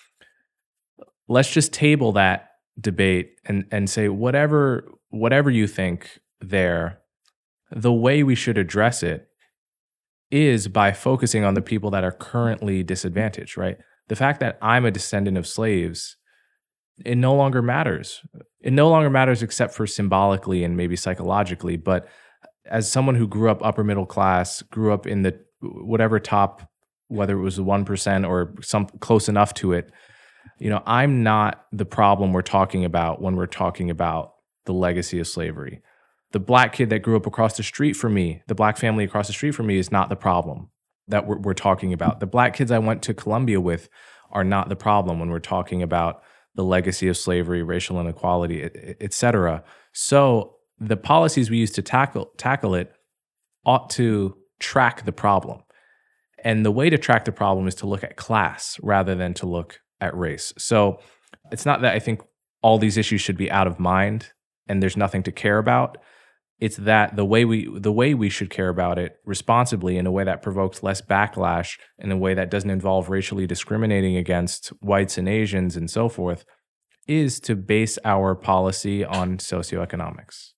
S1: Let's just table that debate and, and say whatever whatever you think there, the way we should address it is by focusing on the people that are currently disadvantaged, right? The fact that I'm a descendant of slaves, it no longer matters. It no longer matters except for symbolically and maybe psychologically, but as someone who grew up upper middle class, grew up in the whatever top, whether it was the one percent or some close enough to it, you know, I'm not the problem we're talking about when we're talking about the legacy of slavery. The Black kid that grew up across the street from me, the Black family across the street from me, is not the problem that we're, we're talking about. The Black kids I went to Columbia with are not the problem when we're talking about the legacy of slavery, racial inequality, et cetera. So the policies we use to tackle tackle it ought to track the problem. And the way to track the problem is to look at class rather than to look at race. So it's not that I think all these issues should be out of mind and there's nothing to care about. It's that the way we the way we should care about it responsibly, in a way that provokes less backlash, in a way that doesn't involve racially discriminating against whites and Asians and so forth, is to base our policy on socioeconomics.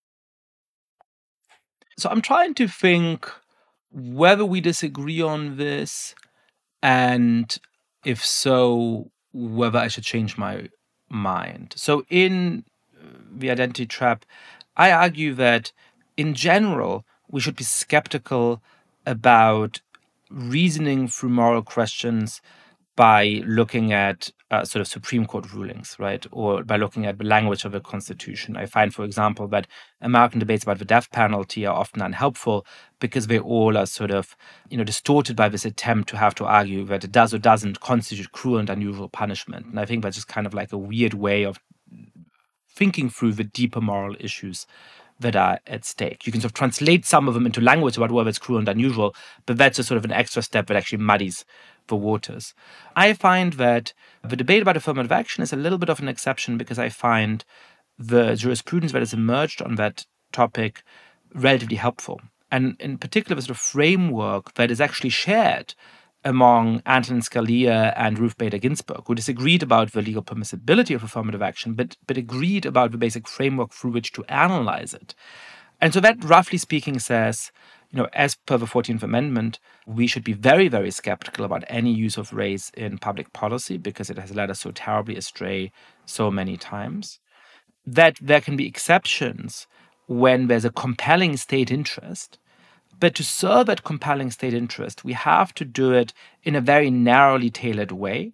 S5: So I'm trying to think whether we disagree on this and If so, whether I should change my mind. So in The Identity Trap, I argue that in general, we should be skeptical about reasoning through moral questions by looking at uh, sort of Supreme Court rulings, right? Or by looking at the language of the Constitution. I find, for example, that American debates about the death penalty are often unhelpful because they all are sort of, you know, distorted by this attempt to have to argue that it does or doesn't constitute cruel and unusual punishment. And I think that's just kind of like a weird way of thinking through the deeper moral issues that are at stake. You can sort of translate some of them into language about whether it's cruel and unusual, but that's just sort of an extra step that actually muddies the waters. I find that the debate about affirmative action is a little bit of an exception because I find the jurisprudence that has emerged on that topic relatively helpful. And in particular, the sort of framework that is actually shared among Antonin Scalia and Ruth Bader Ginsburg, who disagreed about the legal permissibility of affirmative action, but, but agreed about the basic framework through which to analyze it. And so that, roughly speaking, says, you know, as per the fourteenth Amendment, we should be very, very skeptical about any use of race in public policy because it has led us so terribly astray so many times. That there can be exceptions when there's a compelling state interest. But to serve that compelling state interest, we have to do it in a very narrowly tailored way.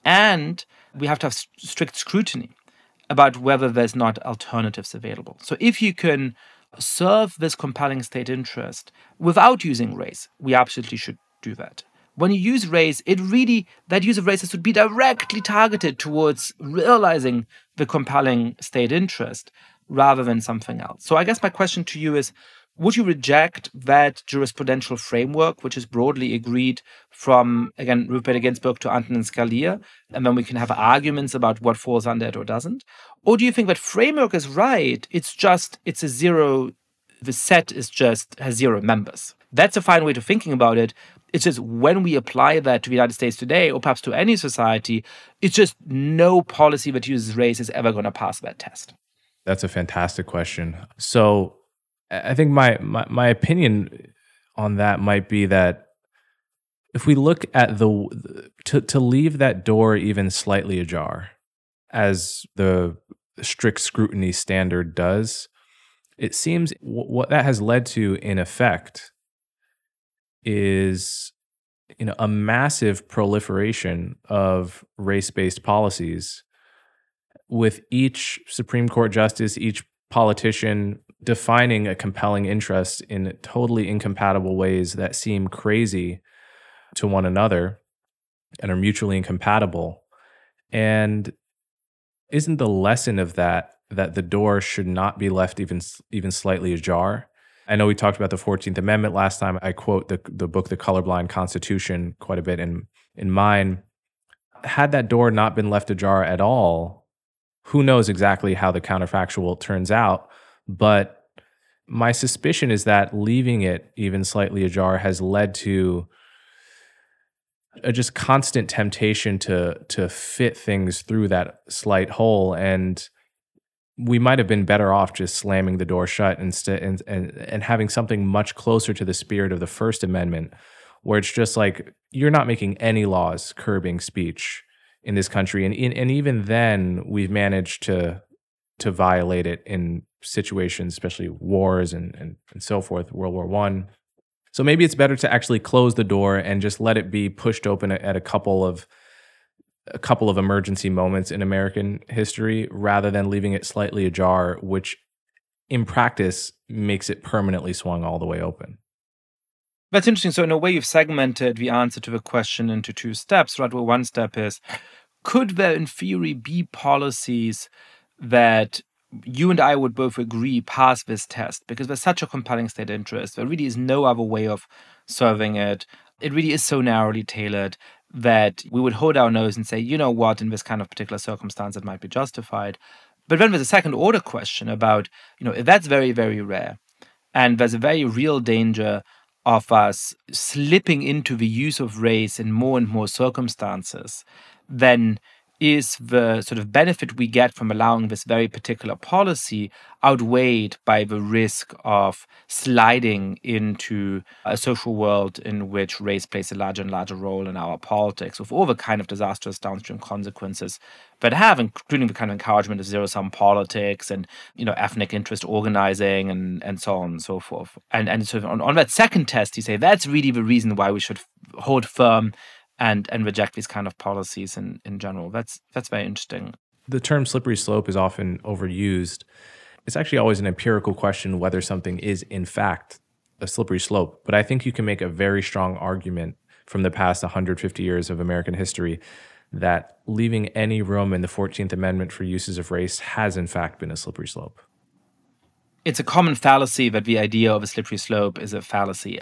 S5: And we have to have strict scrutiny about whether there's not alternatives available. So if you can serve this compelling state interest without using race, we absolutely should do that. When you use race, it really, that use of race has to be directly targeted towards realizing the compelling state interest rather than something else. So I guess my question to you is, would you reject that jurisprudential framework, which is broadly agreed from, again, Ruth Bader Ginsburg to Antonin Scalia, and then we can have arguments about what falls under it or doesn't? Or do you think that framework is right? It's just, it's a zero, the set is just, has zero members. That's a fine way of thinking about it. It's just when we apply that to the United States today, or perhaps to any society, it's just no policy that uses race is ever going to pass that test.
S1: That's a fantastic question. So I think my, my my opinion on that might be that if we look at the to to leave that door even slightly ajar, as the strict scrutiny standard does, it seems what that has led to in effect is, you know, a massive proliferation of race-based policies, with each Supreme Court justice, each politician defining a compelling interest in totally incompatible ways that seem crazy to one another and are mutually incompatible. And isn't the lesson of that that the door should not be left even even slightly ajar? I know we talked about the fourteenth Amendment last time. I quote the the book The Colorblind Constitution quite a bit in in mine. Had that door not been left ajar at all, who knows exactly how the counterfactual turns out. But my suspicion is that leaving it even slightly ajar has led to a just constant temptation to to fit things through that slight hole, and we might have been better off just slamming the door shut instead and, and and having something much closer to the spirit of the First Amendment, where it's just like, you're not making any laws curbing speech in this country, and and even then we've managed to to violate it in situations, especially wars and, and, and so forth, World War One. So maybe it's better to actually close the door and just let it be pushed open at a couple of a couple of emergency moments in American history, rather than leaving it slightly ajar, which in practice makes it permanently swung all the way open.
S5: That's interesting. So in a way, you've segmented the answer to the question into two steps, right? Well, one step is, could there in theory be policies that you and I would both agree pass this test because there's such a compelling state interest? There really is no other way of serving it. It really is so narrowly tailored that we would hold our nose and say, you know what, in this kind of particular circumstance, it might be justified. But then there's a second order question about, you know, if that's very, very rare, and there's a very real danger of us slipping into the use of race in more and more circumstances, then is the sort of benefit we get from allowing this very particular policy outweighed by the risk of sliding into a social world in which race plays a larger and larger role in our politics, with all the kind of disastrous downstream consequences that have, including the kind of encouragement of zero-sum politics and, you know, ethnic interest organizing and, and so on and so forth. And, and so on, on that second test, you say that's really the reason why we should hold firm and and reject these kind of policies in, in general. That's that's very interesting.
S1: The term slippery slope is often overused. It's actually always an empirical question whether something is in fact a slippery slope. But I think you can make a very strong argument from the past one hundred fifty years of American history that leaving any room in the fourteenth Amendment for uses of race has in fact been a slippery slope.
S5: It's a common fallacy that the idea of a slippery slope is a fallacy.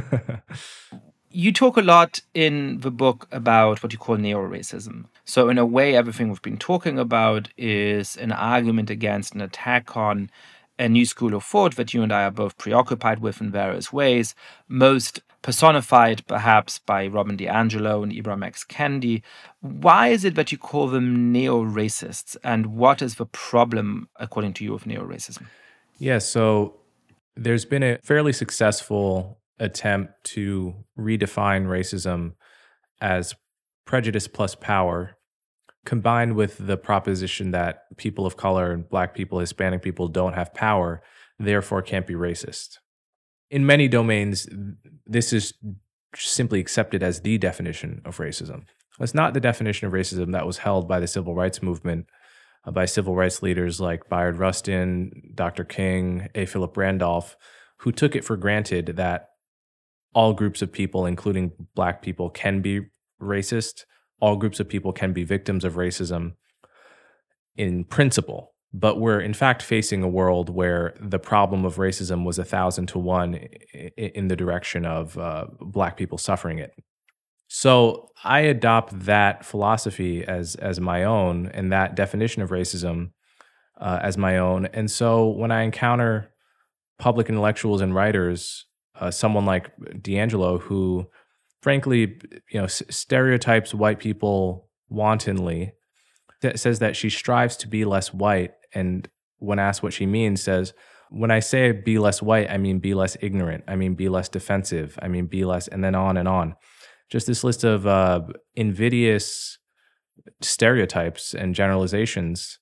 S5: You talk a lot in the book about what you call neo-racism. So in a way, everything we've been talking about is an argument against an attack on a new school of thought that you and I are both preoccupied with in various ways, most personified perhaps by Robin DiAngelo and Ibram X. Kendi. Why is it that you call them neo-racists, and what is the problem, according to you, of neo-racism?
S1: Yeah, so there's been a fairly successful attempt to redefine racism as prejudice plus power, combined with the proposition that people of color and Black people, Hispanic people don't have power, therefore can't be racist. In many domains, this is simply accepted as the definition of racism. It's not the definition of racism that was held by the civil rights movement, uh, by civil rights leaders like Bayard Rustin, Doctor King, A. Philip Randolph, who took it for granted that all groups of people, including Black people, can be racist. All groups of people can be victims of racism in principle. But we're in fact facing a world where the problem of racism was a thousand to one in the direction of uh, Black people suffering it. So I adopt that philosophy as as my own, and that definition of racism uh, as my own. And so when I encounter public intellectuals and writers, Uh, someone like DiAngelo, who, frankly, you know, s- stereotypes white people wantonly, that says that she strives to be less white, and when asked what she means, says, "When I say be less white, I mean be less ignorant. I mean be less defensive. I mean be less," and then on and on. Just this list of uh, invidious stereotypes and generalizations.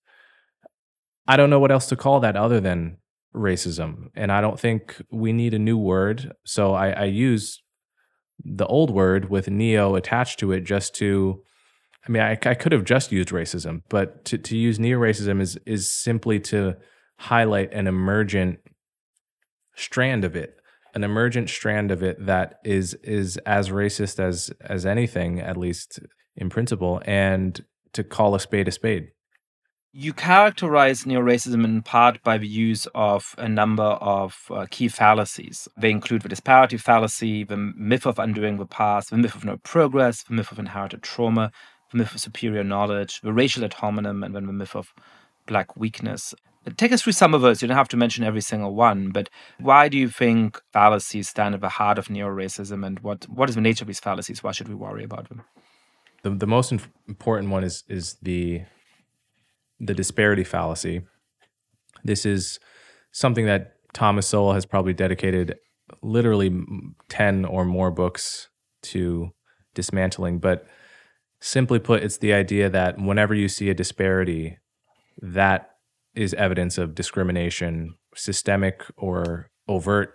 S1: I don't know what else to call that other than racism. And I don't think we need a new word. So I, I use the old word with neo attached to it just to, I mean, I, I could have just used racism, but to, to use neo-racism is, is simply to highlight an emergent strand of it, an emergent strand of it that is is as racist as as anything, at least in principle, and to call a spade a spade.
S5: You characterize neo-racism in part by the use of a number of uh, key fallacies. They include the disparity fallacy, the myth of undoing the past, the myth of no progress, the myth of inherited trauma, the myth of superior knowledge, the racial ad hominem, and then the myth of Black weakness. Take us through some of those. You don't have to mention every single one, but why do you think fallacies stand at the heart of neo-racism, and what, what is the nature of these fallacies? Why should we worry about them?
S1: The, the most important one is is the the disparity fallacy. This is something that Thomas Sowell has probably dedicated literally ten or more books to dismantling. But simply put, it's the idea that whenever you see a disparity, that is evidence of discrimination, systemic or overt.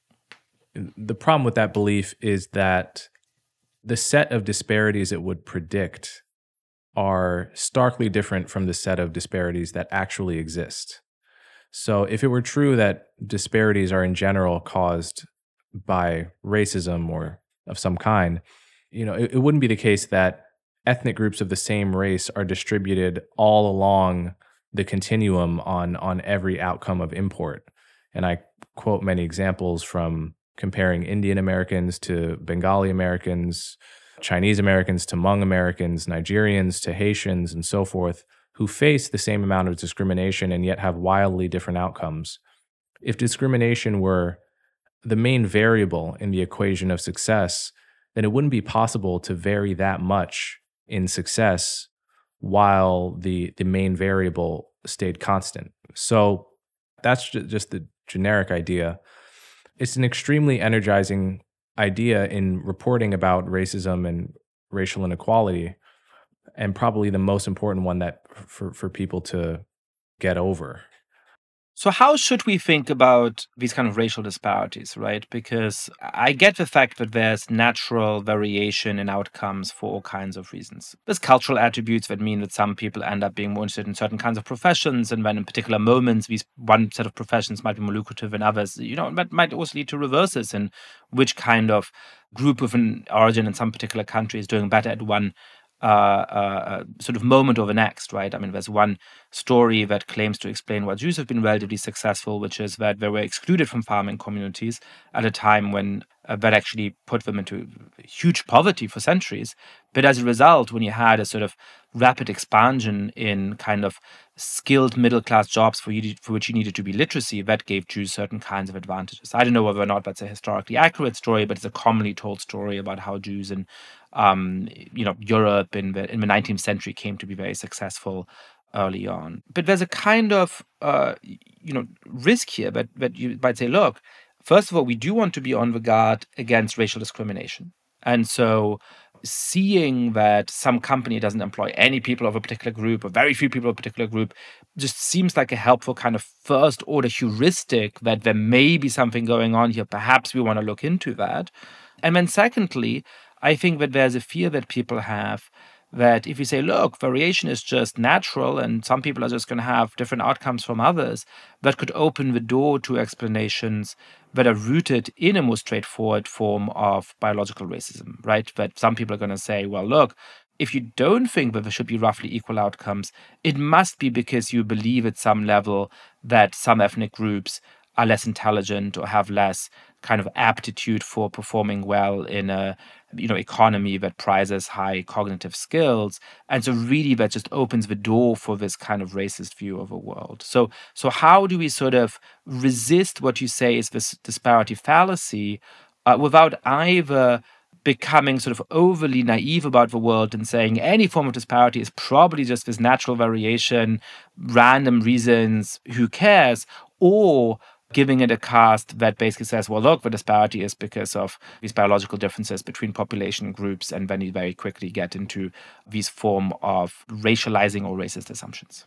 S1: The problem with that belief is that the set of disparities it would predict are starkly different from the set of disparities that actually exist. So if it were true that disparities are in general caused by racism or of some kind, you know, it, it wouldn't be the case that ethnic groups of the same race are distributed all along the continuum on, on every outcome of import. And I quote many examples from comparing Indian Americans to Bengali Americans, Chinese Americans to Hmong Americans, Nigerians to Haitians, and so forth, who face the same amount of discrimination and yet have wildly different outcomes. If discrimination were the main variable in the equation of success, then it wouldn't be possible to vary that much in success while the the main variable stayed constant. So that's ju- just the generic idea. It's an extremely energizing idea in reporting about racism and racial inequality, and probably the most important one that for, for people to get over.
S5: So how should we think about these kind of racial disparities, right? Because I get the fact that there's natural variation in outcomes for all kinds of reasons. There's cultural attributes that mean that some people end up being more interested in certain kinds of professions, and then in particular moments, these one set of professions might be more lucrative than others. You know, that might also lead to reverses in which kind of group of an origin in some particular country is doing better at one Uh, uh, sort of moment or the next, right? I mean, there's one story that claims to explain why Jews have been relatively successful, which is that they were excluded from farming communities at a time when uh, that actually put them into huge poverty for centuries. But as a result, when you had a sort of rapid expansion in kind of skilled middle-class jobs for, you, for which you needed to be literacy, that gave Jews certain kinds of advantages. I don't know whether or not that's a historically accurate story, but it's a commonly told story about how Jews in um, you know, Europe in the, in the nineteenth century came to be very successful early on. But there's a kind of uh, you know risk here that, that you might say, look, first of all, we do want to be on the guard against racial discrimination. And so seeing that some company doesn't employ any people of a particular group or very few people of a particular group just seems like a helpful kind of first order heuristic that there may be something going on here. Perhaps we want to look into that. And then secondly, I think that there's a fear that people have that if you say, look, variation is just natural and some people are just going to have different outcomes from others, that could open the door to explanations that are rooted in a more straightforward form of biological racism, right? That some people are going to say, well, look, if you don't think that there should be roughly equal outcomes, it must be because you believe at some level that some ethnic groups are less intelligent or have less kind of aptitude for performing well in a you know economy that prizes high cognitive skills, and so really that just opens the door for this kind of racist view of a world. So so how do we sort of resist what you say is this disparity fallacy uh, without either becoming sort of overly naive about the world and saying any form of disparity is probably just this natural variation, random reasons, who cares, or giving it a cast that basically says, well, look, the disparity is because of these biological differences between population groups, and then you very quickly get into these form of racializing or racist assumptions.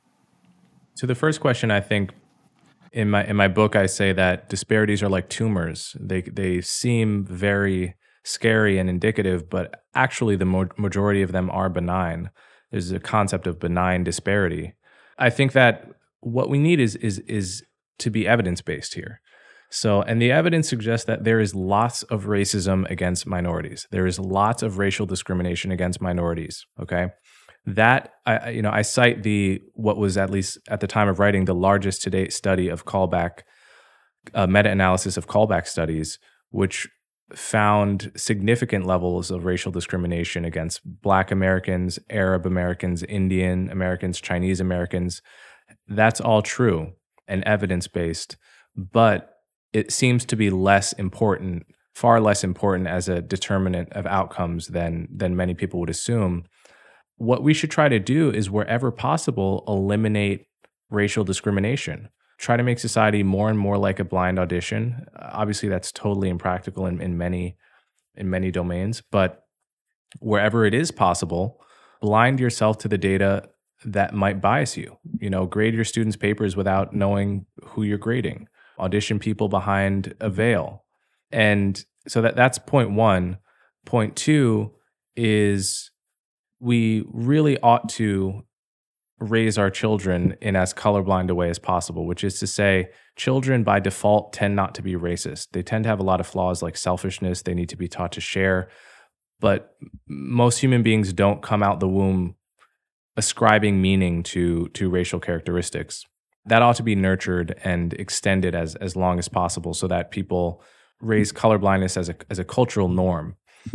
S1: So the first question, I think, in my in my book, I say that disparities are like tumors. They they seem very scary and indicative, but actually the mo- majority of them are benign. There's a concept of benign disparity. I think that what we need is is is to be evidence-based here. So, and the evidence suggests that there is lots of racism against minorities. There is lots of racial discrimination against minorities, okay? That, I, you know, I cite the, what was at least at the time of writing, the largest to date study of callback, uh, meta-analysis of callback studies, which found significant levels of racial discrimination against Black Americans, Arab Americans, Indian Americans, Chinese Americans. That's all true and evidence-based, but it seems to be less important, far less important as a determinant of outcomes than than many people would assume. What we should try to do is, wherever possible, eliminate racial discrimination. Try to make society more and more like a blind audition. Obviously, that's totally impractical in, in many in many domains, but wherever it is possible, blind yourself to the data that might bias you. You know, grade your students' papers without knowing who you're grading. Audition people behind a veil. And so that that's point one. Point two is we really ought to raise our children in as colorblind a way as possible, which is to say, children by default tend not to be racist. They tend to have a lot of flaws like selfishness. They need to be taught to share. But most human beings don't come out the womb ascribing meaning to to racial characteristics. That ought to be nurtured and extended as as long as possible, so that people raise colorblindness as a as a cultural norm.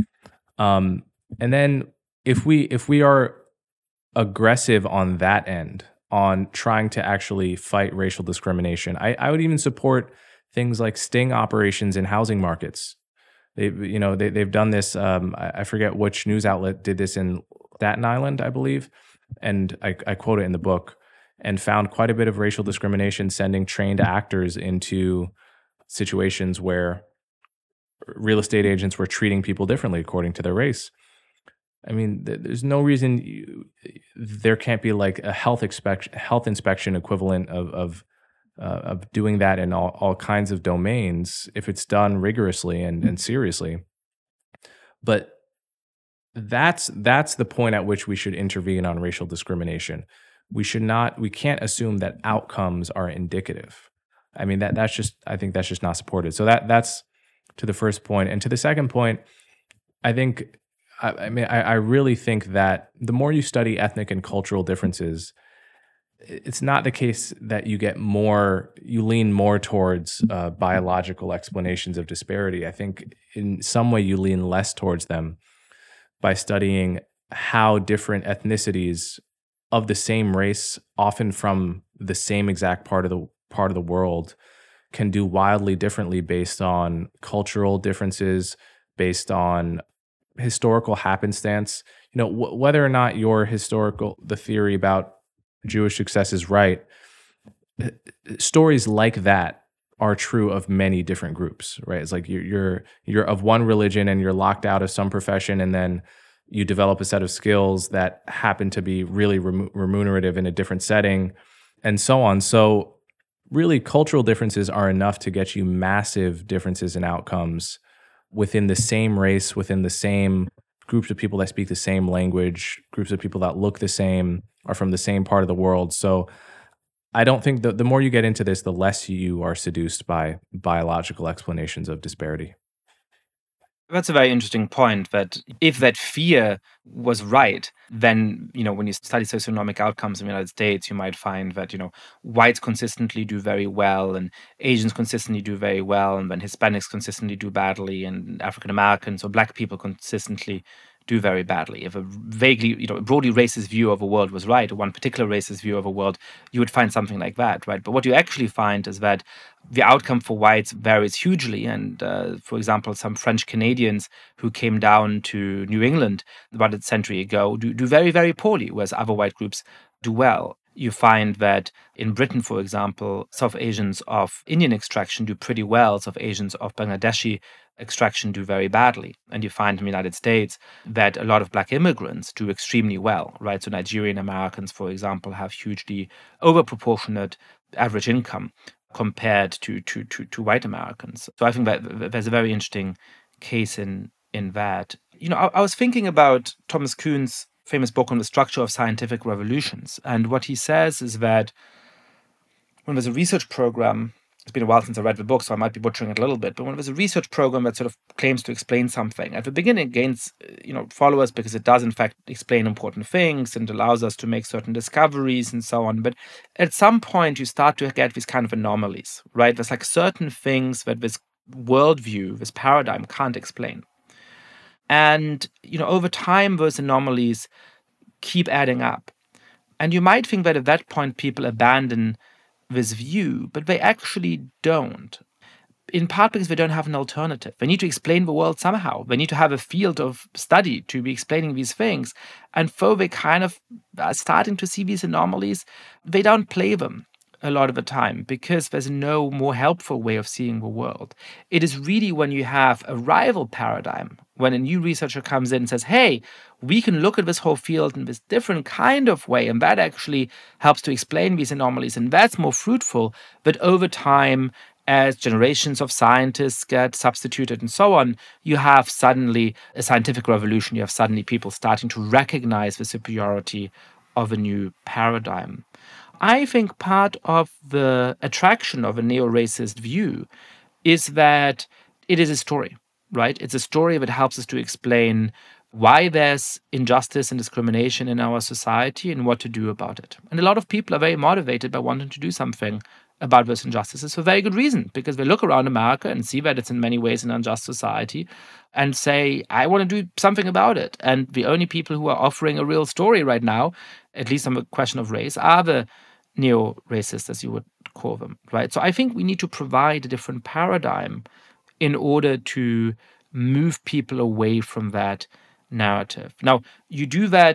S1: Um, and then if we if we are aggressive on that end, on trying to actually fight racial discrimination, I, I would even support things like sting operations in housing markets. They you know they they've done this. Um, I, I forget which news outlet did this in Staten Island, I believe. and I, I quote it in the book, and found quite a bit of racial discrimination sending trained actors into situations where real estate agents were treating people differently according to their race. I mean, th- there's no reason you, there can't be like a health inspection, health inspection equivalent of of, uh, of doing that in all, all kinds of domains if it's done rigorously and, and seriously. But that's that's the point at which we should intervene on racial discrimination. We should not, we can't assume that outcomes are indicative. I mean, that that's just, I think that's just not supported. So that that's to the first point. And to the second point, I think, I, I mean, I, I really think that the more you study ethnic and cultural differences, it's not the case that you get more, you lean more towards uh, biological explanations of disparity. I think in some way you lean less towards them by studying how different ethnicities of the same race, often from the same exact part of the part of the world, can do wildly differently based on cultural differences, based on historical happenstance. You know, wh- whether or not your historical, the theory about Jewish success is right, stories like that are true of many different groups, right? It's like you're you're you're of one religion and you're locked out of some profession, and then you develop a set of skills that happen to be really rem- remunerative in a different setting, and so on. So really, cultural differences are enough to get you massive differences in outcomes within the same race, within the same groups of people that speak the same language, groups of people that look the same, are from the same part of the world. So I don't think that the more you get into this, the less you are seduced by biological explanations of disparity.
S5: That's a very interesting point, that if that fear was right, then, you know, when you study socioeconomic outcomes in the United States, you might find that, you know, whites consistently do very well and Asians consistently do very well, and then Hispanics consistently do badly, and African Americans or black people consistently do very badly. If a vaguely, you know, broadly racist view of a world was right, or one particular racist view of a world, you would find something like that, right? But what you actually find is that the outcome for whites varies hugely. And uh, for example, some French Canadians who came down to New England about a century ago do, do very, very poorly, whereas other white groups do well. You find that in Britain, for example, South Asians of Indian extraction do pretty well. South Asians of Bangladeshi extraction do very badly. And you find in the United States that a lot of black immigrants do extremely well, right? So Nigerian Americans, for example, have hugely overproportionate average income compared to, to, to, to white Americans. So I think that there's a very interesting case in, in that. You know, I, I was thinking about Thomas Kuhn's famous book on the structure of scientific revolutions. And what he says is that when there's a research program, it's been a while since I read the book, so I might be butchering it a little bit, but when there's a research program that sort of claims to explain something, at the beginning it gains, you know, followers because it does in fact explain important things and allows us to make certain discoveries and so on. But at some point you start to get these kind of anomalies, right? There's like certain things that this worldview, this paradigm can't explain. And, you know, over time, those anomalies keep adding up. And you might think that at that point, people abandon this view, but they actually don't. In part because they don't have an alternative. They need to explain the world somehow. They need to have a field of study to be explaining these things. And though they kind of are starting to see these anomalies, they don't play them a lot of the time because there's no more helpful way of seeing the world. It is really when you have a rival paradigm, when a new researcher comes in and says, hey, we can look at this whole field in this different kind of way, and that actually helps to explain these anomalies, and that's more fruitful. But over time, as generations of scientists get substituted and so on, you have suddenly a scientific revolution. You have suddenly people starting to recognize the superiority of a new paradigm. I think part of the attraction of a neo-racist view is that it is a story, right? It's a story that helps us to explain why there's injustice and discrimination in our society and what to do about it. And a lot of people are very motivated by wanting to do something about those injustices for very good reason, because they look around America and see that it's in many ways an unjust society and say, I want to do something about it. And the only people who are offering a real story right now, at least on the question of race, are the neo-racists, as you would call them, right? So I think we need to provide a different paradigm in order to move people away from that narrative. Now, you do that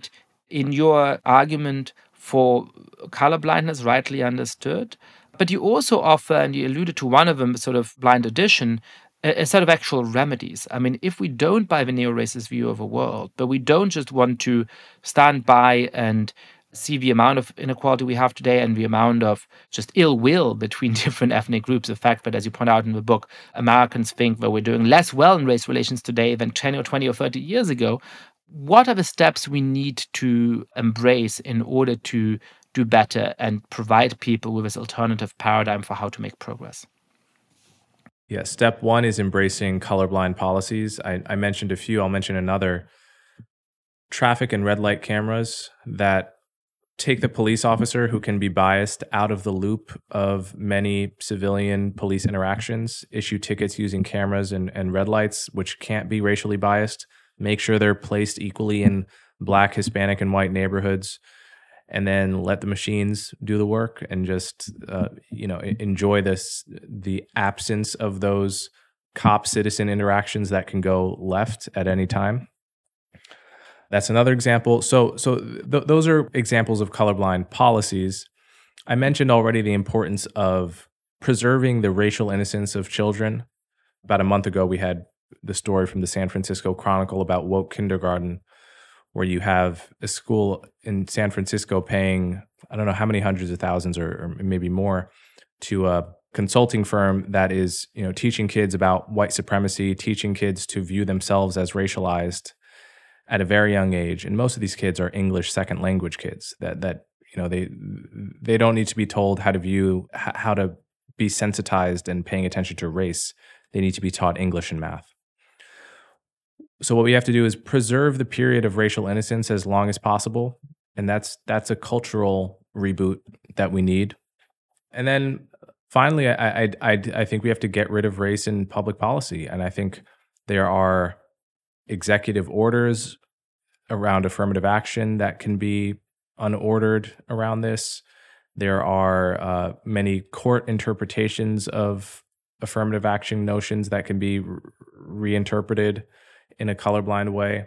S5: in your argument for colorblindness, rightly understood. But you also offer, and you alluded to one of them, sort of blind audition, a, a set of actual remedies. I mean, if we don't buy the neo-racist view of a world, but we don't just want to stand by and see the amount of inequality we have today and the amount of just ill will between different ethnic groups. The fact that, as you point out in the book, Americans think that we're doing less well in race relations today than ten or twenty or thirty years ago. What are the steps we need to embrace in order to do better and provide people with this alternative paradigm for how to make progress?
S1: Yeah, step one is embracing colorblind policies. I, I mentioned a few, I'll mention another. Traffic and red light cameras that take the police officer who can be biased out of the loop of many civilian police interactions, issue tickets using cameras and, and red lights, which can't be racially biased, make sure they're placed equally in Black, Hispanic, and white neighborhoods, and then let the machines do the work and just uh, you know enjoy this the absence of those cop-citizen interactions that can go left at any time. That's another example. So, so th- those are examples of colorblind policies. I mentioned already the importance of preserving the racial innocence of children. About a month ago, we had the story from the San Francisco Chronicle about woke kindergarten, where you have a school in San Francisco paying, I don't know how many hundreds of thousands or, or maybe more, to a consulting firm that is, you know, teaching kids about white supremacy, teaching kids to view themselves as racialized at a very young age. And most of these kids are English second language kids that, that you know, they they don't need to be told how to view, how to be sensitized and paying attention to race. They need to be taught English and math. So what we have to do is preserve the period of racial innocence as long as possible. And that's that's a cultural reboot that we need. And then finally, I, I, I, I think we have to get rid of race in public policy. And I think there are executive orders around affirmative action that can be unordered around this. There are uh, many court interpretations of affirmative action notions that can be re- reinterpreted in a colorblind way.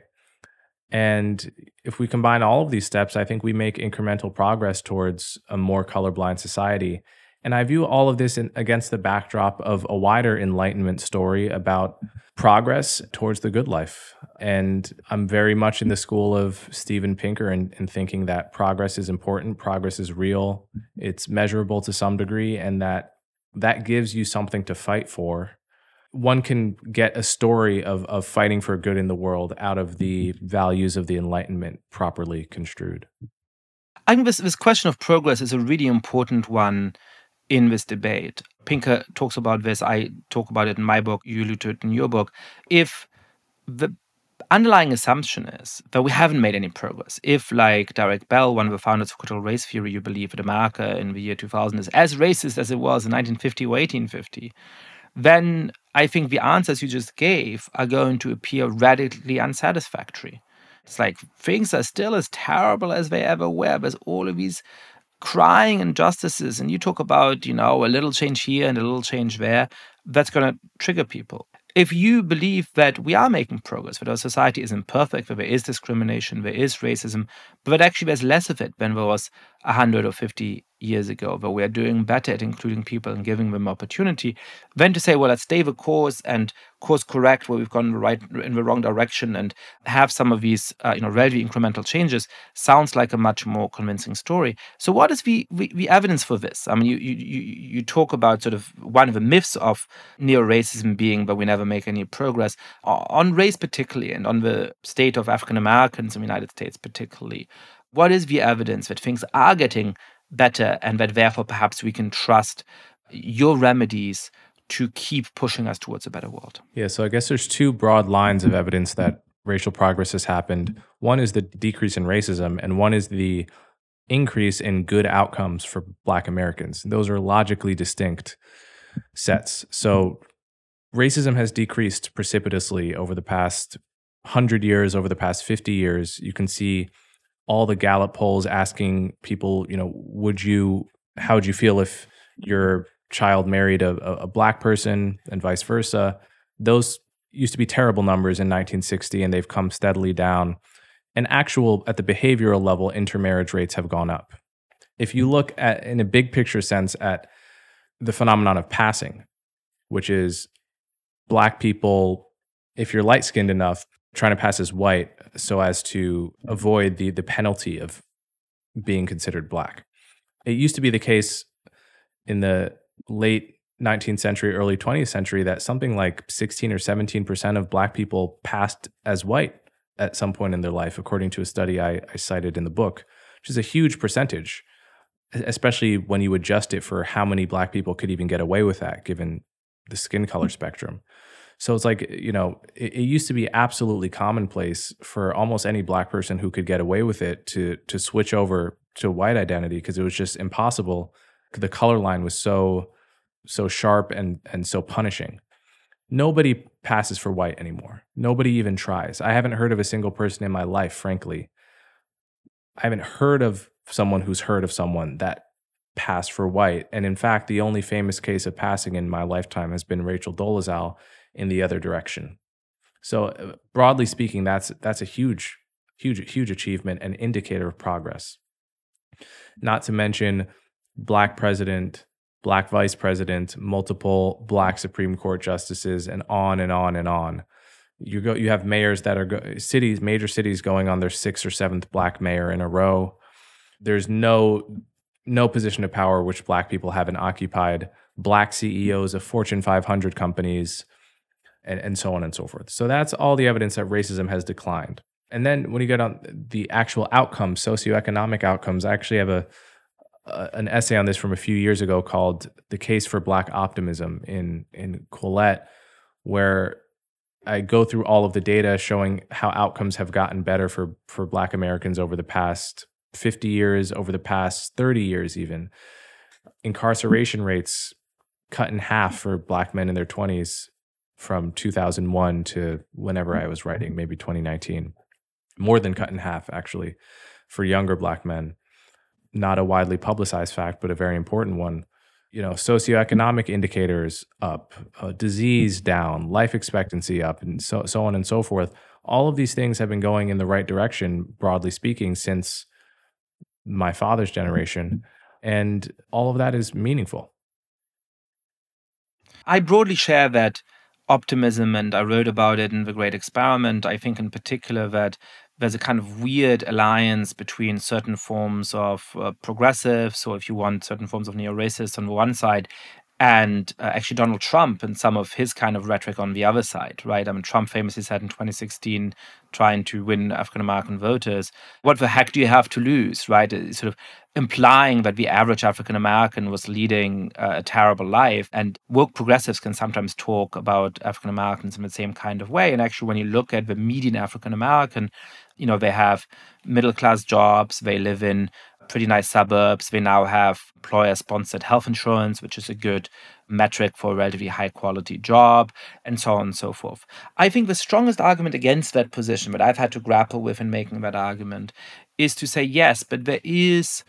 S1: And if we combine all of these steps, I think we make incremental progress towards a more colorblind society. And I view all of this in, against the backdrop of a wider Enlightenment story about progress towards the good life. And I'm very much in the school of Steven Pinker in, in thinking that progress is important, progress is real, it's measurable to some degree, and that that gives you something to fight for. One can get a story of, of fighting for good in the world out of the values of the Enlightenment properly construed.
S5: I think this, this question of progress is a really important one in this debate. Pinker talks about this. I talk about it in my book. You allude to it in your book. If the underlying assumption is that we haven't made any progress, if, like Derek Bell, one of the founders of critical race theory, you believe that America in the year two thousand is as racist as it was in nineteen fifty or eighteen fifty, then I think the answers you just gave are going to appear radically unsatisfactory. It's like things are still as terrible as they ever were. There's all of these crying injustices, and you talk about, you know, a little change here and a little change there. That's going to trigger people. If you believe that we are making progress, that our society is imperfect, that there is discrimination, there is racism, but that actually there's less of it than there was one hundred or fifty years ago, that we are doing better at including people and giving them opportunity, then to say, well, let's stay the course and course correct where we've gone in the, right, in the wrong direction and have some of these uh, you know, relatively incremental changes sounds like a much more convincing story. So what is the, the, the evidence for this? I mean, you, you, you talk about sort of one of the myths of neo-racism being that we never make any progress on race particularly and on the state of African Americans in the United States particularly. What is the evidence that things are getting better and that therefore perhaps we can trust your remedies to keep pushing us towards a better world?
S1: Yeah, so I guess there's two broad lines of evidence that racial progress has happened. One is the decrease in racism, and one is the increase in good outcomes for Black Americans. Those are logically distinct sets. So racism has decreased precipitously over the past one hundred years, over the past fifty years. You can see all the Gallup polls asking people, you know, would you, how would you feel if your child married a, a Black person and vice versa? Those used to be terrible numbers in nineteen sixty, and they've come steadily down. And actual, at the behavioral level, intermarriage rates have gone up. If you look at, in a big picture sense, at the phenomenon of passing, which is Black people, if you're light-skinned enough, trying to pass as white so as to avoid the, the penalty of being considered Black. It used to be the case in the late nineteenth century, early twentieth century that something like sixteen or seventeen percent of Black people passed as white at some point in their life, according to a study I, I cited in the book, which is a huge percentage, especially when you adjust it for how many Black people could even get away with that, given the skin color spectrum. So it's like, you know, it, it used to be absolutely commonplace for almost any Black person who could get away with it to to switch over to white identity, because it was just impossible. The color line was so so sharp and and so punishing. Nobody passes for white anymore. Nobody even tries. I haven't heard of a single person in my life, frankly. I haven't heard of someone who's heard of someone that passed for white. And in fact, the only famous case of passing in my lifetime has been Rachel Dolezal in the other direction. So uh, broadly speaking, that's that's a huge, huge, huge achievement and indicator of progress. Not to mention Black president, Black vice president, multiple Black Supreme Court justices, and on and on and on. You go. You have mayors that are go, cities, major cities, going on their sixth or seventh Black mayor in a row. There's no no position of power which Black people haven't occupied. Black C E Os of Fortune five hundred companies, and, and so on and so forth. So that's all the evidence that racism has declined. And then when you get on the actual outcomes, socioeconomic outcomes, I actually have a Uh, an essay on this from a few years ago called "The Case for Black Optimism" in in Quillette, where I go through all of the data showing how outcomes have gotten better for for Black Americans over the past fifty years, over the past thirty years even. Incarceration rates cut in half for Black men in their twenties from two thousand one to whenever I was writing, maybe twenty nineteen. More than cut in half, actually, for younger Black men. Not a widely publicized fact, but a very important one. You know, socioeconomic indicators up, uh, disease down, life expectancy up, and so so on and so forth. All of these things have been going in the right direction, broadly speaking, since my father's generation, and all of that is meaningful.
S5: I broadly share that optimism, and I wrote about it in The Great Experiment. I think in particular that there's a kind of weird alliance between certain forms of uh, progressives, or if you want, certain forms of neo-racists on the one side, and uh, actually Donald Trump and some of his kind of rhetoric on the other side, right? I mean, Trump famously said in twenty sixteen, trying to win African-American voters, what the heck do you have to lose, right? It's sort of implying that the average African-American was leading uh, a terrible life. And woke progressives can sometimes talk about African-Americans in the same kind of way. And actually, when you look at the median African-American, you know, they have middle-class jobs, they live in pretty nice suburbs, they now have employer-sponsored health insurance, which is a good metric for a relatively high-quality job, and so on and so forth. I think the strongest argument against that position that I've had to grapple with in making that argument is to say, yes, but there is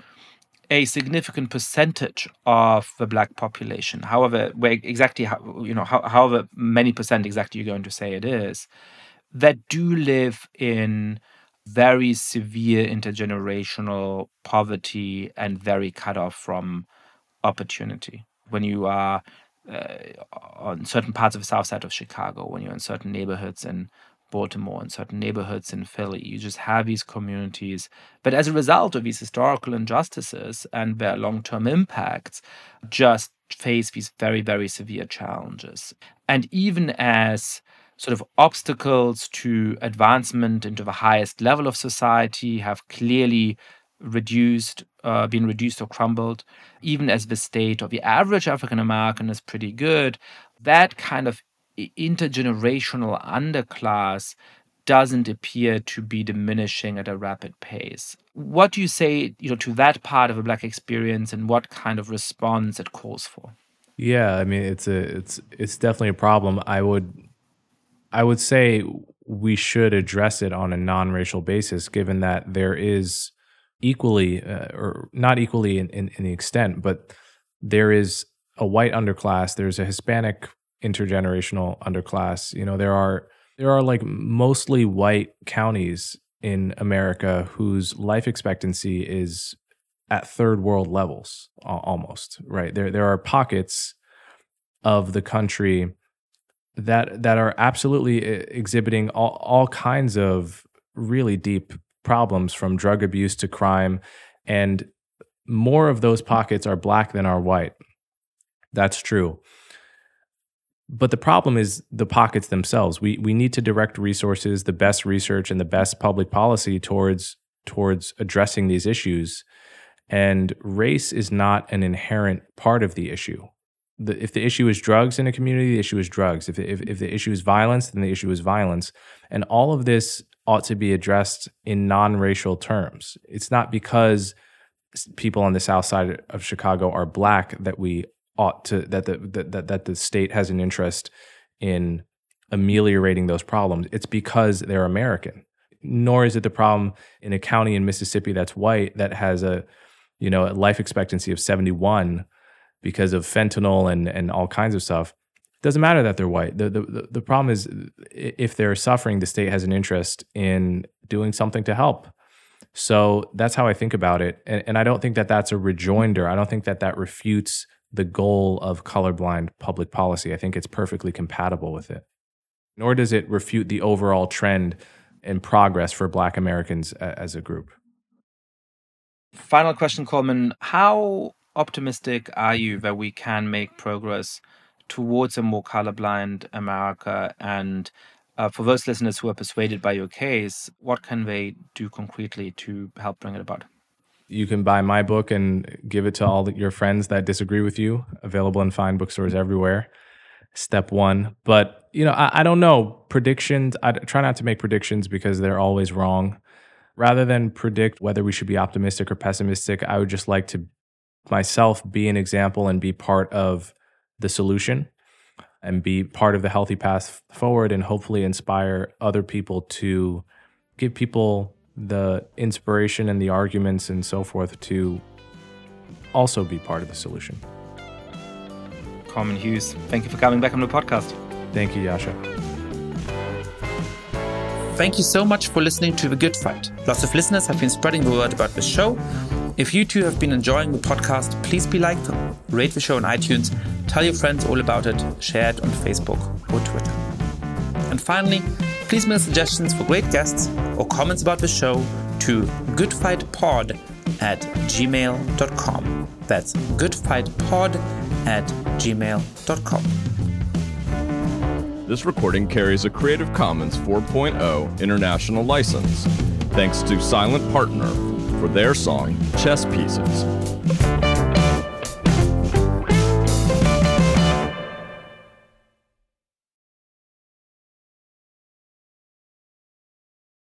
S5: a significant percentage of the Black population, however, where exactly, how, you know, how, however many percent exactly you're going to say it is, that do live in very severe intergenerational poverty and very cut off from opportunity. When you are uh, on certain parts of the south side of Chicago, when you're in certain neighborhoods in Baltimore, in certain neighborhoods in Philly, you just have these communities. But as a result of these historical injustices and their long-term impacts, just face these very, very severe challenges. And even as sort of obstacles to advancement into the highest level of society have clearly reduced, uh, been reduced or crumbled, even as the state of the average African American is pretty good, that kind of intergenerational underclass doesn't appear to be diminishing at a rapid pace. What do you say, you know, to that part of the Black experience, and what kind of response it calls for?
S1: Yeah, I mean, it's a it's it's definitely a problem. I would. I would say we should address it on a non-racial basis, given that there is equally, uh, or not equally in, in, in the extent, but there is a white underclass, there's a Hispanic intergenerational underclass. You know, there are there are like mostly white counties in America whose life expectancy is at third world levels almost, right? There there are pockets of the country that that are absolutely exhibiting all, all kinds of really deep problems, from drug abuse to crime, and more of those pockets are Black than are white. That's true. But the problem is the pockets themselves. We we need to direct resources, the best research, and the best public policy towards towards addressing these issues. And race is not an inherent part of the issue. The, if the issue is drugs in a community, the issue is drugs. If, if if the issue is violence, then the issue is violence. And all of this ought to be addressed in non-racial terms. It's not because people on the south side of Chicago are Black that we ought to that the that that the state has an interest in ameliorating those problems. It's because they're American. Nor is it the problem in a county in Mississippi that's white that has a you know a life expectancy of seventy-one because of fentanyl and and all kinds of stuff. It doesn't matter that they're white. The, the the problem is if they're suffering, the state has an interest in doing something to help. So that's how I think about it. And, and I don't think that that's a rejoinder. I don't think that that refutes the goal of colorblind public policy. I think it's perfectly compatible with it. Nor does it refute the overall trend and progress for Black Americans as a group.
S5: Final question, Coleman. How optimistic are you that we can make progress towards a more colorblind America? And uh, for those listeners who are persuaded by your case, what can they do concretely to help bring it about?
S1: You can buy my book and give it to all your friends that disagree with you. Available in fine bookstores everywhere. Step one. But, you know, I, I don't know. Predictions, I try not to make predictions because they're always wrong. Rather than predict whether we should be optimistic or pessimistic, I would just like to myself be an example and be part of the solution and be part of the healthy path forward, and hopefully inspire other people to give people the inspiration and the arguments and so forth to also be part of the solution.
S5: Coleman Hughes, thank you for coming back on the podcast.
S1: Thank you, Yasha.
S6: Thank you so much for listening to The Good Fight. Lots of listeners have been spreading the word about the show. If you too have been enjoying the podcast, please be like, rate the show on iTunes, tell your friends all about it, share it on Facebook or Twitter. And finally, please mail suggestions for great guests or comments about the show to goodfightpod at gmail dot com. That's goodfightpod at gmail dot com.
S2: This recording carries a Creative Commons four point oh international license. Thanks to Silent Partner for their song, Chess Pieces.